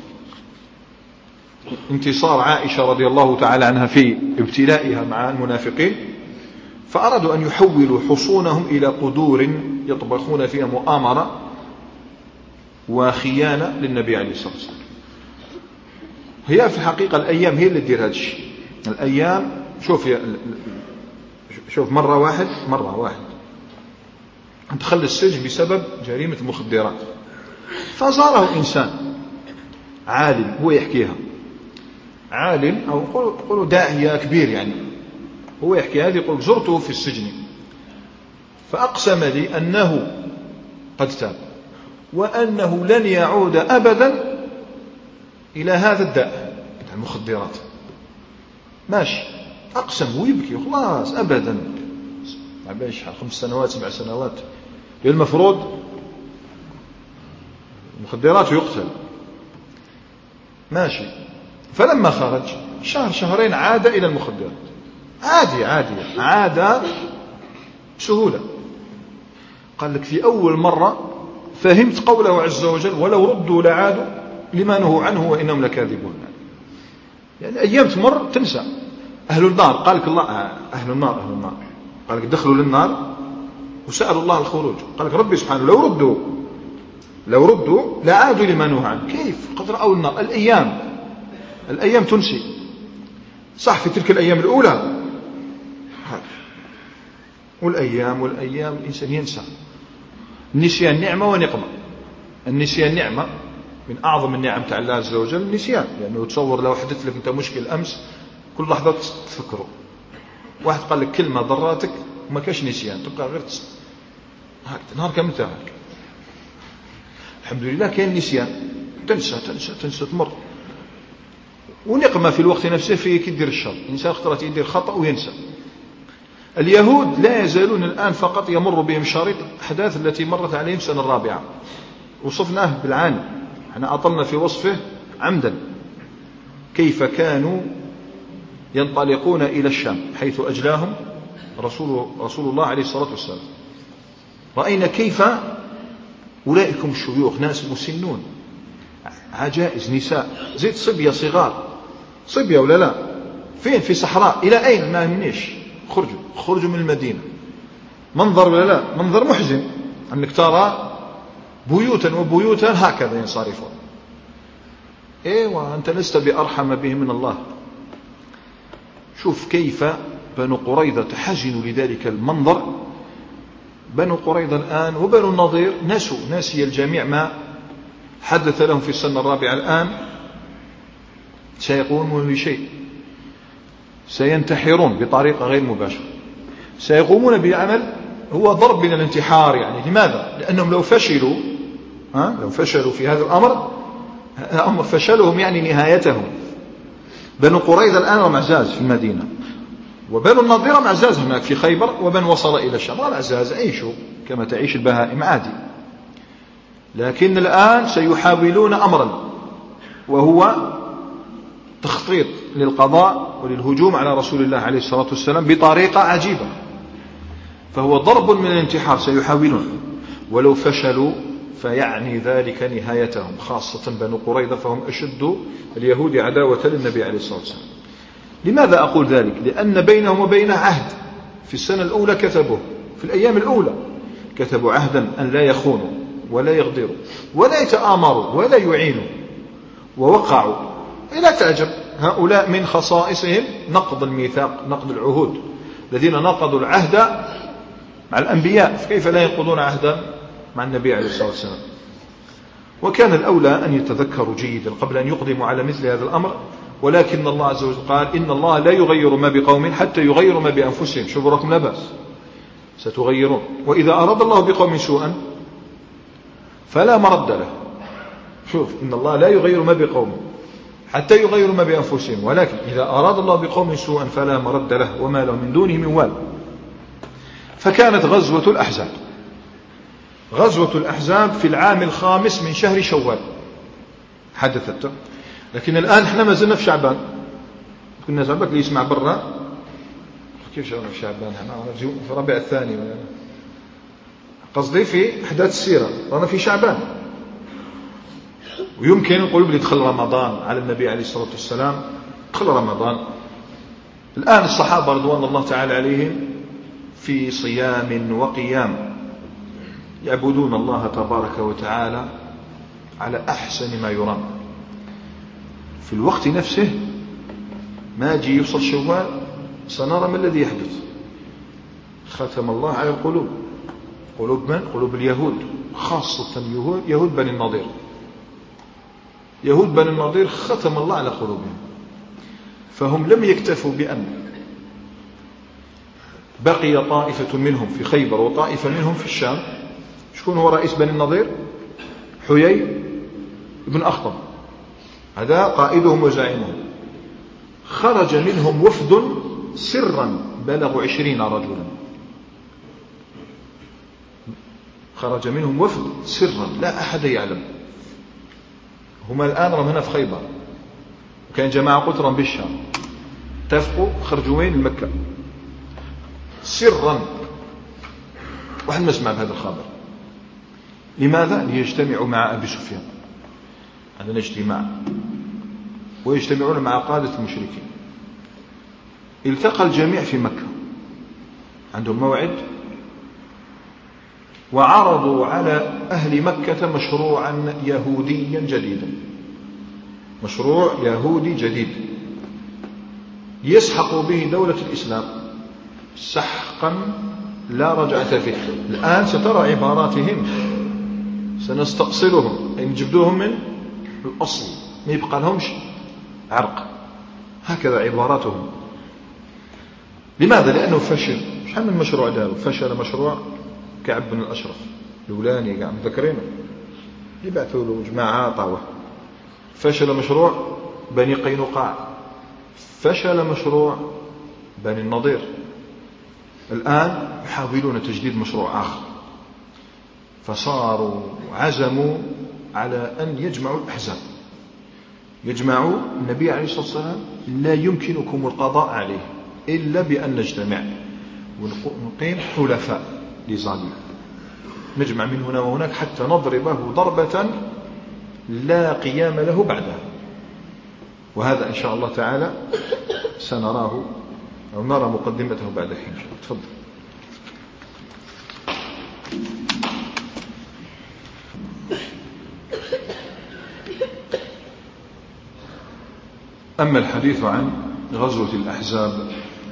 انتصار عائشة رضي الله تعالى عنها في ابتلائها مع المنافقين. فأرادوا أن يحولوا حصونهم إلى قدور يطبخون فيها مؤامرة وخيانة للنبي عليه الصلاة والسلام. هي في الحقيقة الأيام هي اللي تدير هذا الشيء. الأيام شوف مرة واحد دخل السجن بسبب جريمة المخدرات، فزاره إنسان عالم، هو يحكيها، عالم أو قولوا داعية كبير، يعني هو يحكي هذه. يقول زرته في السجن فأقسم لي أنه قد تاب وأنه لن يعود أبدا إلى هذا الداء بتاع المخدرات. ماشي، أقسم ويبكي خلاص أبدا. معباش 5 سنوات 7 سنوات المفروض المخدرات يقتل. ماشي. فلما خرج شهرين عاد إلى المخدرات، عاد بسهولة. قال لك في أول مرة فهمت قوله عز وجل ولو ردوا لعادوا لما نهوا عنه وإنهم لكاذبون. يعني أيام تمر تنسى. أهل النار قال لك الله أهل النار قال لك دخلوا للنار وسألوا الله الخروج. قال لك ربي سبحانه لو ردوا لعادوا لما نهوا عنه. كيف؟ قد رأوا النار. الأيام تنسي. صح في تلك الأيام الأولى، والأيام الإنسان ينسى. النسيان نعمة ونقمة. النسيان نعمة من أعظم النعم تاع الله عز وجل النسيان، لأنه تصور لو حدث لك أنت مشكل أمس كل لحظة تفكره. واحد قال لك كلمة ضراتك وما كاش نسيان، تبقى غير هكذا نهار كامل تاعك. الحمد لله كاين نسيان، تنسى تمر، ونقمة في الوقت نفسه في كيدير الشر. الإنسان خطرات يدير خطأ وينسى. اليهود لا يزالون الآن فقط يمر بهم شريط أحداث التي مرت عليهم سنة الرابعة، وصفناه بالعاني، احنا أطلنا في وصفه عمدا، كيف كانوا ينطلقون إلى الشام حيث أجلاهم رسول الله عليه الصلاة والسلام. رأينا كيف أولئكم الشيوخ ناس مسنون، عجائز، نساء، زيد صبية صغار، صبية ولا لا، فين؟ في صحراء، إلى أين؟ ما منيش، خرجوا من المدينة. منظر ولا لا؟ منظر محزن، أنك ترى بيوتا وبيوتا هكذا ينصرفون. وأنت لست بأرحم بهم من الله. شوف كيف بنو قريظة حزنوا لذلك المنظر. بنو قريظة الآن وبنو النضير ناسي الجميع ما حدث لهم في السنة الرابعة. الآن سيقومون بشيء، سينتحرون بطريقة غير مباشرة، سيقومون بعمل هو ضرب من الانتحار. يعني لماذا؟ لأنهم لو فشلوا في هذا الأمر فشلهم يعني نهايتهم. بنو قريظة الآن معزاز في المدينة، وبنو النضير معزاز هناك في خيبر، ومن وصل إلى الشام معزاز، عيشوا كما تعيش البهائم عادي. لكن الآن سيحاولون أمرا، وهو تخطيط للقضاء وللهجوم على رسول الله عليه الصلاة والسلام بطريقة عجيبة. فهو ضرب من الانتحار سيحاولون، ولو فشلوا فيعني ذلك نهايتهم، خاصة بنو قريظة فهم أشد اليهود عداوة للنبي عليه الصلاة والسلام. لماذا أقول ذلك؟ لأن بينهم وبينه عهد. في السنة الأولى كتبوه، في الأيام الأولى كتبوا عهدا أن لا يخونوا ولا يغدروا ولا يتآمروا ولا يعينوا، ووقعوا. لا تعجب، هؤلاء من خصائصهم نقض الميثاق، نقض العهود. الذين نقضوا العهد مع الأنبياء فكيف لا ينقضون عهدا مع النبي عليه الصلاة والسلام؟ وكان الأولى أن يتذكروا جيدا قبل أن يقدموا على مثل هذا الأمر. ولكن الله عز وجل قال إن الله لا يغير ما بقوم حتى يغيروا ما بأنفسهم. شوفوا راكم لا بأس، ستغيرون. وإذا أراد الله بقوم سوءا فلا مرد له. شوف، إن الله لا يغير ما بقوم حتى يغيروا ما بأنفسهم، ولكن إذا أراد الله بقوم سوءا فلا مرد له وما له من دونه من وال. فكانت غزوة الأحزاب. غزوة الأحزاب في العام الخامس من شهر شوال حدثت. لكن الآن احنا ما زلنا في شعبان. كنا زعبك اللي يسمع برا كيف شغلنا في شعبان، احنا في ربيع الثاني، قصدي في أحداث السيرة، رانا في شعبان. ويمكن نقول بلي دخل رمضان على النبي عليه الصلاة والسلام، دخل رمضان. الآن الصحابة رضوان الله تعالى عليهم في صيام وقيام، يعبدون الله تبارك وتعالى على أحسن ما يرام. في الوقت نفسه ما جي يوصل شوال سنرى ما الذي يحدث. ختم الله على القلوب. قلوب من؟ قلوب اليهود، خاصة يهود بني النضير. يهود بني النضير ختم الله على قلوبهم. فهم لم يكتفوا بأن بقي طائفة منهم في خيبر وطائفة منهم في الشام. شكون هو رئيس بني النضير؟ حيي بن أخطب، هذا قائدهم وزعيمهم. خرج منهم وفد سرا بلغوا 20 رجلا. خرج منهم وفد سرا لا أحد يعلم. هما الآن راهم هنا في خيبر، وكان جماعة قطرا بالشام، اتفقوا خرجوا وين؟ لمكة سرا. واحد ما سمع بهذا الخبر. لماذا؟ ليجتمعوا مع أبي سفيان. عندنا اجتماع، ويجتمعون مع قادة المشركين. التقى الجميع في مكة، عندهم موعد، وعرضوا على أهل مكة مشروعا يهوديا جديدا، مشروع يهودي جديد يسحق به دولة الإسلام سحقا لا رجعة فيه. الآن سترى عباراتهم، سنستأصلهم، أي نجبدوهم من الأصل، ما يبقى لهمش عرق. هكذا عباراتهم. لماذا؟ لأنه فشل. شحال من مشروع داروا؟ فشل مشروع كعب بن الأشرف الأولاني، قاعد مذكرينه. يبعثوا له جماعة طاوة. فشل مشروع بني قينقاع، فشل مشروع بني النضير. الآن يحاولون تجديد مشروع آخر، فصاروا عزموا على أن يجمعوا الأحزاب، يجمعوا النبي عليه الصلاة والسلام. لا يمكنكم القضاء عليه إلا بأن نجتمع ونقيم حلفاء لظالم، نجمع من هنا وهناك حتى نضربه ضربة لا قيام له بعدها. وهذا إن شاء الله تعالى سنراه أو نرى مقدمته بعد حين. تفضل. أما الحديث عن غزوة الأحزاب،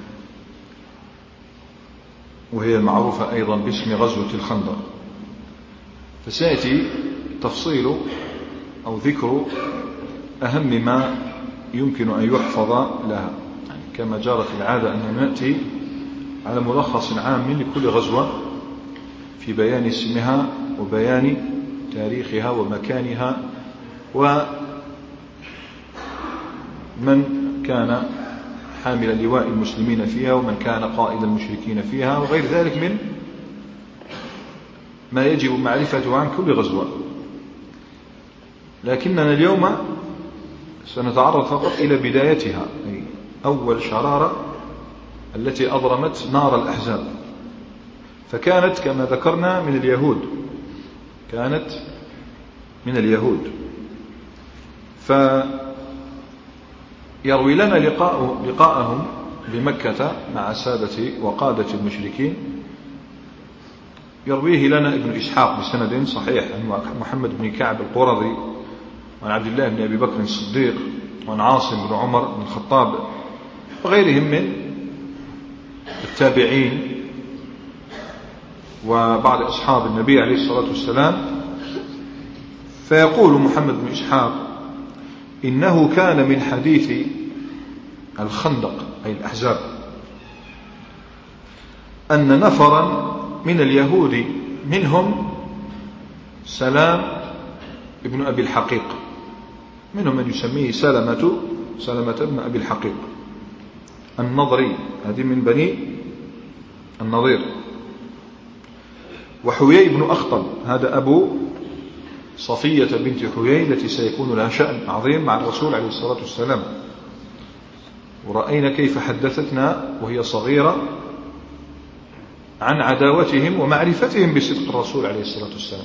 وهي المعروفة أيضا باسم غزوة الخندق، فسيأتي تفصيل أو ذكر أهم ما يمكن أن يحفظ لها، يعني كما جرت العادة أن نأتي على ملخص عام لكل غزوة في بيان اسمها وبيان تاريخها ومكانها ومن كان حامل لواء المسلمين فيها ومن كان قائد المشركين فيها وغير ذلك من ما يجب معرفته عن كل غزوة. لكننا اليوم سنتعرض فقط إلى بدايتها، أي أول شرارة التي أضرمت نار الأحزاب. فكانت كما ذكرنا من اليهود، كانت من اليهود. فيروي لنا لقاءهم بمكة مع سادة وقادة المشركين، يرويه لنا ابن إسحاق بسند صحيح عن محمد بن كعب القرظي وعن عبد الله بن أبي بكر الصديق وعن عاصم بن عمر بن الخطاب وغيرهم من التابعين وبعض أصحاب النبي عليه الصلاة والسلام. فيقول محمد بن إسحاق: إنه كان من حديث الخندق أي الأحزاب أن نفرا من اليهود منهم سلام ابن أبي الحقيق، منهم من يسميه سلمة ابن أبي الحقيق النضري، هذه من بني النضير، وحيي بن أخطب هذا أبو صفية بنت حيي التي سيكون لها شأن عظيم مع الرسول عليه الصلاة والسلام. ورأينا كيف حدثتنا وهي صغيرة عن عداوتهم ومعرفتهم بصدق الرسول عليه الصلاة والسلام.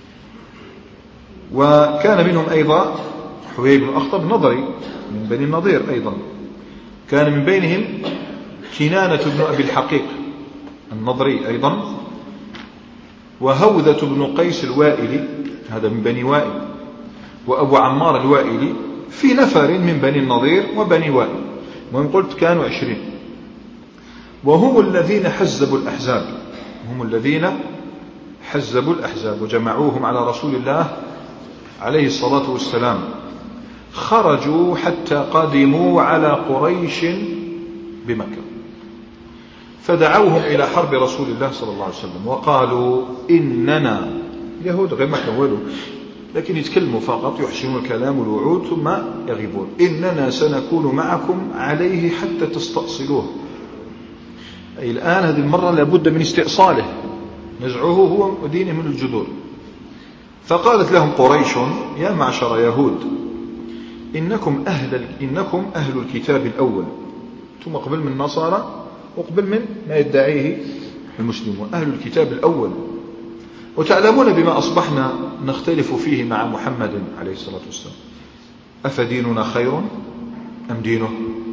وكان منهم أيضا حيي بن أخطب نضري من بني النضير أيضا، كان من بينهم كنانة بن أبي الحقيق النضري أيضا، وهوذة بن قيس الوائلي هذا من بني وائل، وأبو عمار الوائلي، في نفر من بني النضير وبني وائل، وإن قلت كانوا 20. وهم الذين حزبوا الأحزاب، هم الذين حزبوا الأحزاب وجمعوهم على رسول الله عليه الصلاة والسلام. خرجوا حتى قدموا على قريش بمكة، فدعوهم إلى حرب رسول الله صلى الله عليه وسلم وقالوا: إننا يهود غير مكة ولو، لكن يتكلموا فقط، يحسنون الكلام والوعود ثم يغيبون. إننا سنكون معكم عليه حتى تستأصلوه، أي الآن هذه المرة لابد من استئصاله، نزعه هو ودينه من الجذور. فقالت لهم قريش: يا معشر يهود، إنكم أهل الكتاب الأول، ثم قبل من النصارى وقبل من ما يدعيه المسلمون، أهل الكتاب الأول، وتعلمون بما أصبحنا نختلف فيه مع محمد عليه الصلاة والسلام، أفديننا خير أم دينه؟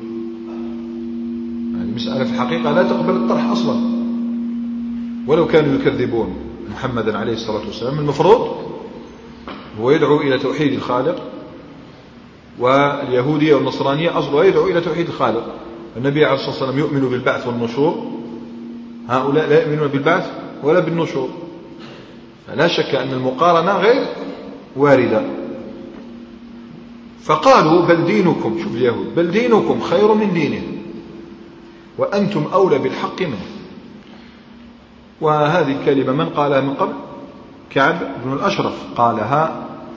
هذه مسألة في الحقيقة لا تقبل الطرح أصلا، ولو كانوا يكذبون محمدا عليه الصلاة والسلام. المفروض هو يدعو إلى توحيد الخالق، واليهودية والنصرانية أصلها يدعو إلى توحيد الخالق. النبي عليه الصلاة والسلام يؤمن بالبعث والنشور، هؤلاء لا يؤمنون بالبعث ولا بالنشور، فلا شك أن المقارنة غير واردة. فقالوا: بل دينكم، شوف اليهود، بل دينكم خير من دينه وأنتم أولى بالحق منه. وهذه الكلمة من قالها من قبل؟ كعب بن الأشرف قالها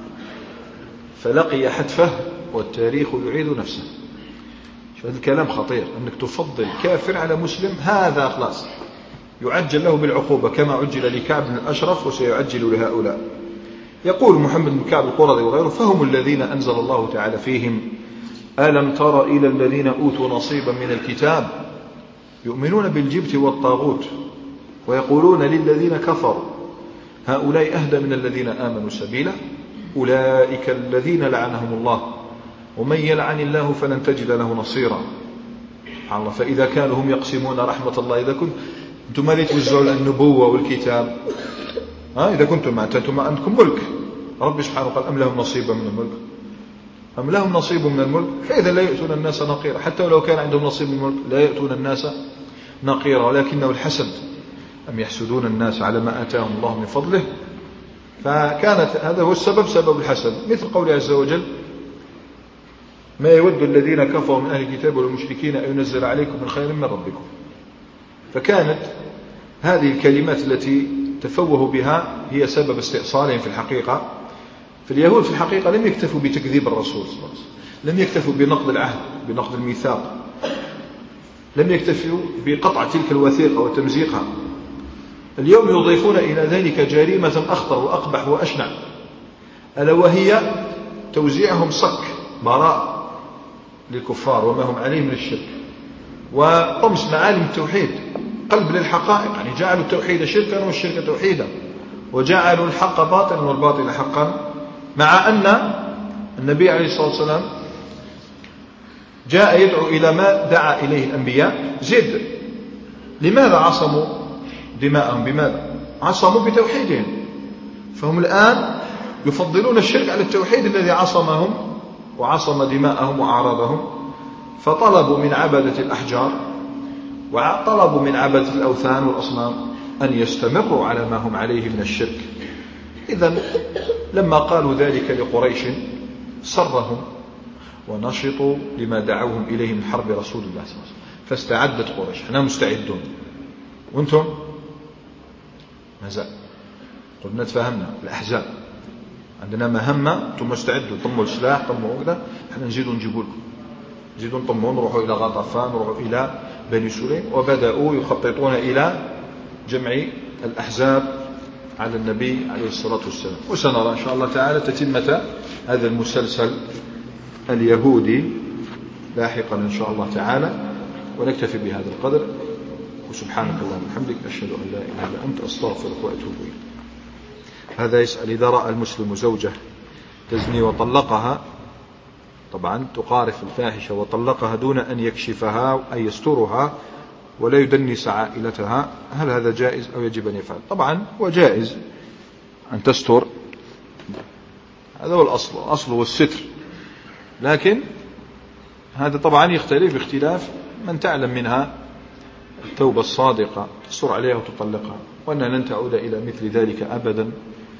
فلقي حتفه والتاريخ يعيد نفسه. هذا الكلام خطير، أنك تفضل كافر على مسلم، هذا خلاص يعجل له بالعقوبة كما عجل لكعب بن الأشرف وسيعجل لهؤلاء. يقول محمد بن كعب القرظي وغيره: فهم الذين أنزل الله تعالى فيهم: ألم تر إلى الذين أوتوا نصيبا من الكتاب يؤمنون بالجبت والطاغوت ويقولون للذين كفروا هؤلاء أهدى من الذين آمنوا سبيلا أولئك الذين لعنهم الله ومن يلعن الله فلن تجد له نصيرا. سبحان الله. فإذا كانوا هم يقسمون رحمة الله، إذا كنتم ما توزعوا النبوة والكتاب، إذا كنتم أنتم عندكم ملك، رب سبحانه قال: أم لهم نصيب من الملك، أم لهم نصيب من الملك، فإذا لا يؤتون الناس نقيرا. حتى ولو كان عندهم نصيب من الملك لا يؤتون الناس نقيرا، ولكنه الحسد، أم يحسدون الناس على ما آتاهم الله من فضله. فكانت هذا هو السبب، سبب الحسد، مثل قوله عز وجل: ما يود الذين كفروا من أهل الكتاب والمشركين أن ينزل عليكم من خير من ربكم. فكانت هذه الكلمات التي تفوهوا بها هي سبب استئصالهم في الحقيقة. فاليهود في الحقيقة لم يكتفوا بتكذيب الرسول صلى الله عليه وسلم، لم يكتفوا بنقض العهد، بنقض الميثاق، لم يكتفوا بقطع تلك الوثيقة وتمزيقها. اليوم يضيفون إلى ذلك جريمة أخطر وأقبح وأشنع، ألا وهي توزيعهم صك براء للكفار وما هم عليه من الشرك، وطمس معالم التوحيد، قلب للحقائق. يعني جعلوا التوحيد شركا والشرك توحيدا، وجعلوا الحق باطلا والباطل حقا، مع أن النبي عليه الصلاة والسلام جاء يدعو إلى ما دعا إليه الأنبياء. زد لماذا عصموا دماءهم؟ بماذا عصموا؟ بتوحيدهم. فهم الآن يفضلون الشرك على التوحيد الذي عصمهم وعصم دماءهم وأعراضهم. فطلبوا من عبدة الأحجار وطلبوا من عبدة الأوثان والأصنام أن يستمروا على ما هم عليه من الشرك. إذن لما قالوا ذلك لقريش سرهم ونشطوا لما دعوهم إليه من حرب رسول الله صلى الله عليه وسلم. فاستعدت قريش: احنا مستعدون وانتم ما زال. قلنا تفهمنا الأحزاب، عندنا مهمة، انتم مستعدوا، طموا السلاح، طموا كذا، احنا نزيدوا نجيبوا لكم، نزيدوا نطموا، نروحوا إلى غطفان، نروحوا إلى بني سليم. وبدأوا يخططون إلى جمع الأحزاب على النبي عليه الصلاة والسلام. وسنرى إن شاء الله تعالى تتمة هذا المسلسل اليهودي لاحقا إن شاء الله تعالى. ونكتفي بهذا القدر، وسبحانك اللهم وبحمدك أشهد أن لا إله إلا أنت أستغفرك وأتوب إليك. هذا يسأل: إذا رأى المسلم زوجة تزني وطلقها، طبعا تقارف الفاحشة وطلقها دون أن يكشفها أي يسترها ولا يدنس عائلتها، هل هذا جائز أو يجب أن يفعل؟ طبعا هو جائز أن تستر، هذا هو الأصل، الأصل هو الستر. لكن هذا طبعا يختلف باختلاف من تعلم منها التوبة الصادقة تستر عليها وتطلقها، وأنها لن تعود إلى مثل ذلك أبدا.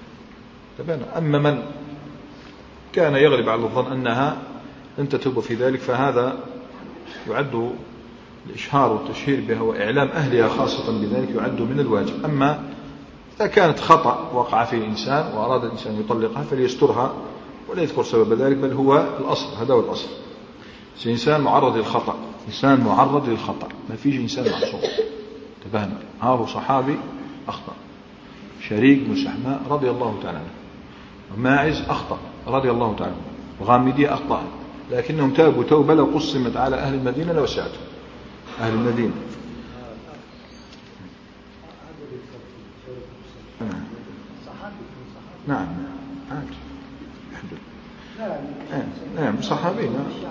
أما من كان يغلب على الظن أنها لن تتوب في ذلك، فهذا يعد الإشهار والتشهير بها وإعلام أهلها خاصة بذلك يعد من الواجب. أما إذا كانت خطأ وقع فيه الإنسان وأراد الإنسان يطلقها فليسترها ولا يذكر سبب ذلك، بل هو الأصل، هذا هو الأصل. إنسان معرض للخطأ، إنسان معرض للخطأ، ما فيش إنسان معصوم. تبهنا، هذا صحابي أخطأ، شريك بن سحماء رضي الله تعالى عنه، وماعز أخطأ رضي الله تعالى عنه، وغامدية أخطأ، لكنهم تابوا توبة لو قسمت على أهل المدينة لوسعتهم أهل المدينة. نعم عادي، نعم صحابي،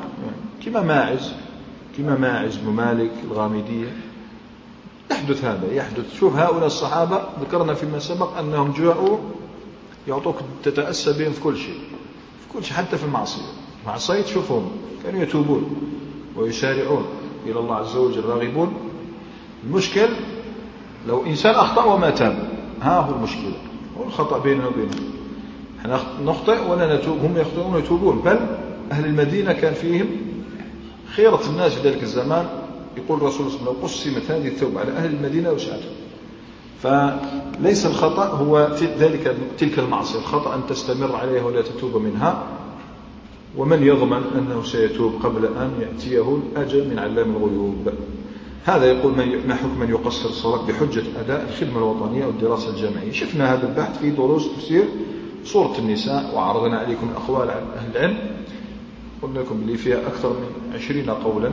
كما ماعز بن مالك الغامدية يحدث هذا، يحدث. شوف هؤلاء الصحابة ذكرنا فيما سبق أنهم جاءوا يعطوك تتأسى بهم في كل شيء، حتى في المعصية. معصية شوفهم كانوا يتوبون ويسارعون إلى الله عز وجل راغبون. المشكل لو إنسان أخطأ وما تاب، ها هو المشكلة، هو الخطأ بيننا وبينهم. احنا نخطئ ولا نتوب، هم يخطئون ويتوبون. بل أهل المدينة كان فيهم خيرة الناس في ذلك الزمان. يقول الرسول صلى الله عليه وسلم: لو قسمت هذه التوبة على أهل المدينة وسعتهم. فليس الخطأ هو في ذلك تلك المعصية، الخطأ أن تستمر عليها ولا تتوب منها، ومن يضمن أنه سيتوب قبل أن يأتيه الأجل من علام الغيوب. هذا يقول ما حكم من يقصر الصلاة بحجة أداء الخدمة الوطنية والدراسة الجامعية. شفنا هذا البحث في دروس تفسير سورة النساء، وعرضنا عليكم أقوال عن أهل العلم، قلنا لكم اللي فيها أكثر من 20 قولا،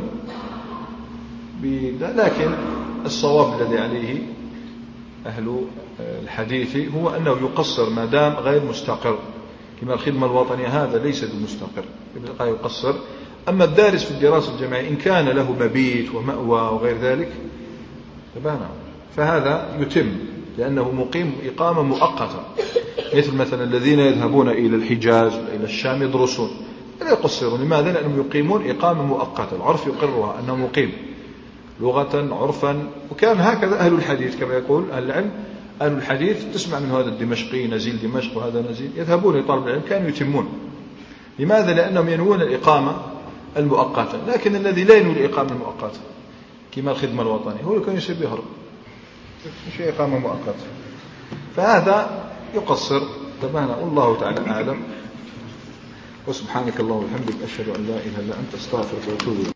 لكن الصواب الذي عليه أهل الحديث هو أنه يقصر ما دام غير مستقر، كما الخدمة الوطنية هذا ليس بمستقر يبقى يقصر. أما الدارس في الدراسة الجامعية إن كان له مبيت ومأوى وغير ذلك فهذا يتم، لأنه مقيم إقامة مؤقتة، مثل الذين يذهبون إلى الحجاز إلى الشام يدرسون لا يقصرون. لماذا؟ لأنهم يقيمون إقامة مؤقتة، العرف يقرها أنه مقيم لغة عرفا. وكان هكذا أهل الحديث كما يقول أهل العلم، أهل الحديث تسمع من هذا الدمشقي نزيل دمشق وهذا نزيل، يذهبون لطلب العلم كانوا يتمون. لماذا؟ لأنهم ينوون الإقامة المؤقتة. لكن الذي لا ينوي الإقامة المؤقتة كما الخدمة الوطنية هو كان يصير يهرب، مش إقامة مؤقتة، فهذا يقصر. تبعنا والله تعالى أعلم. وسبحانك اللهم وبحمدك أشهد أن لا إله إلا أنت أستغفرك وأتوب إليك.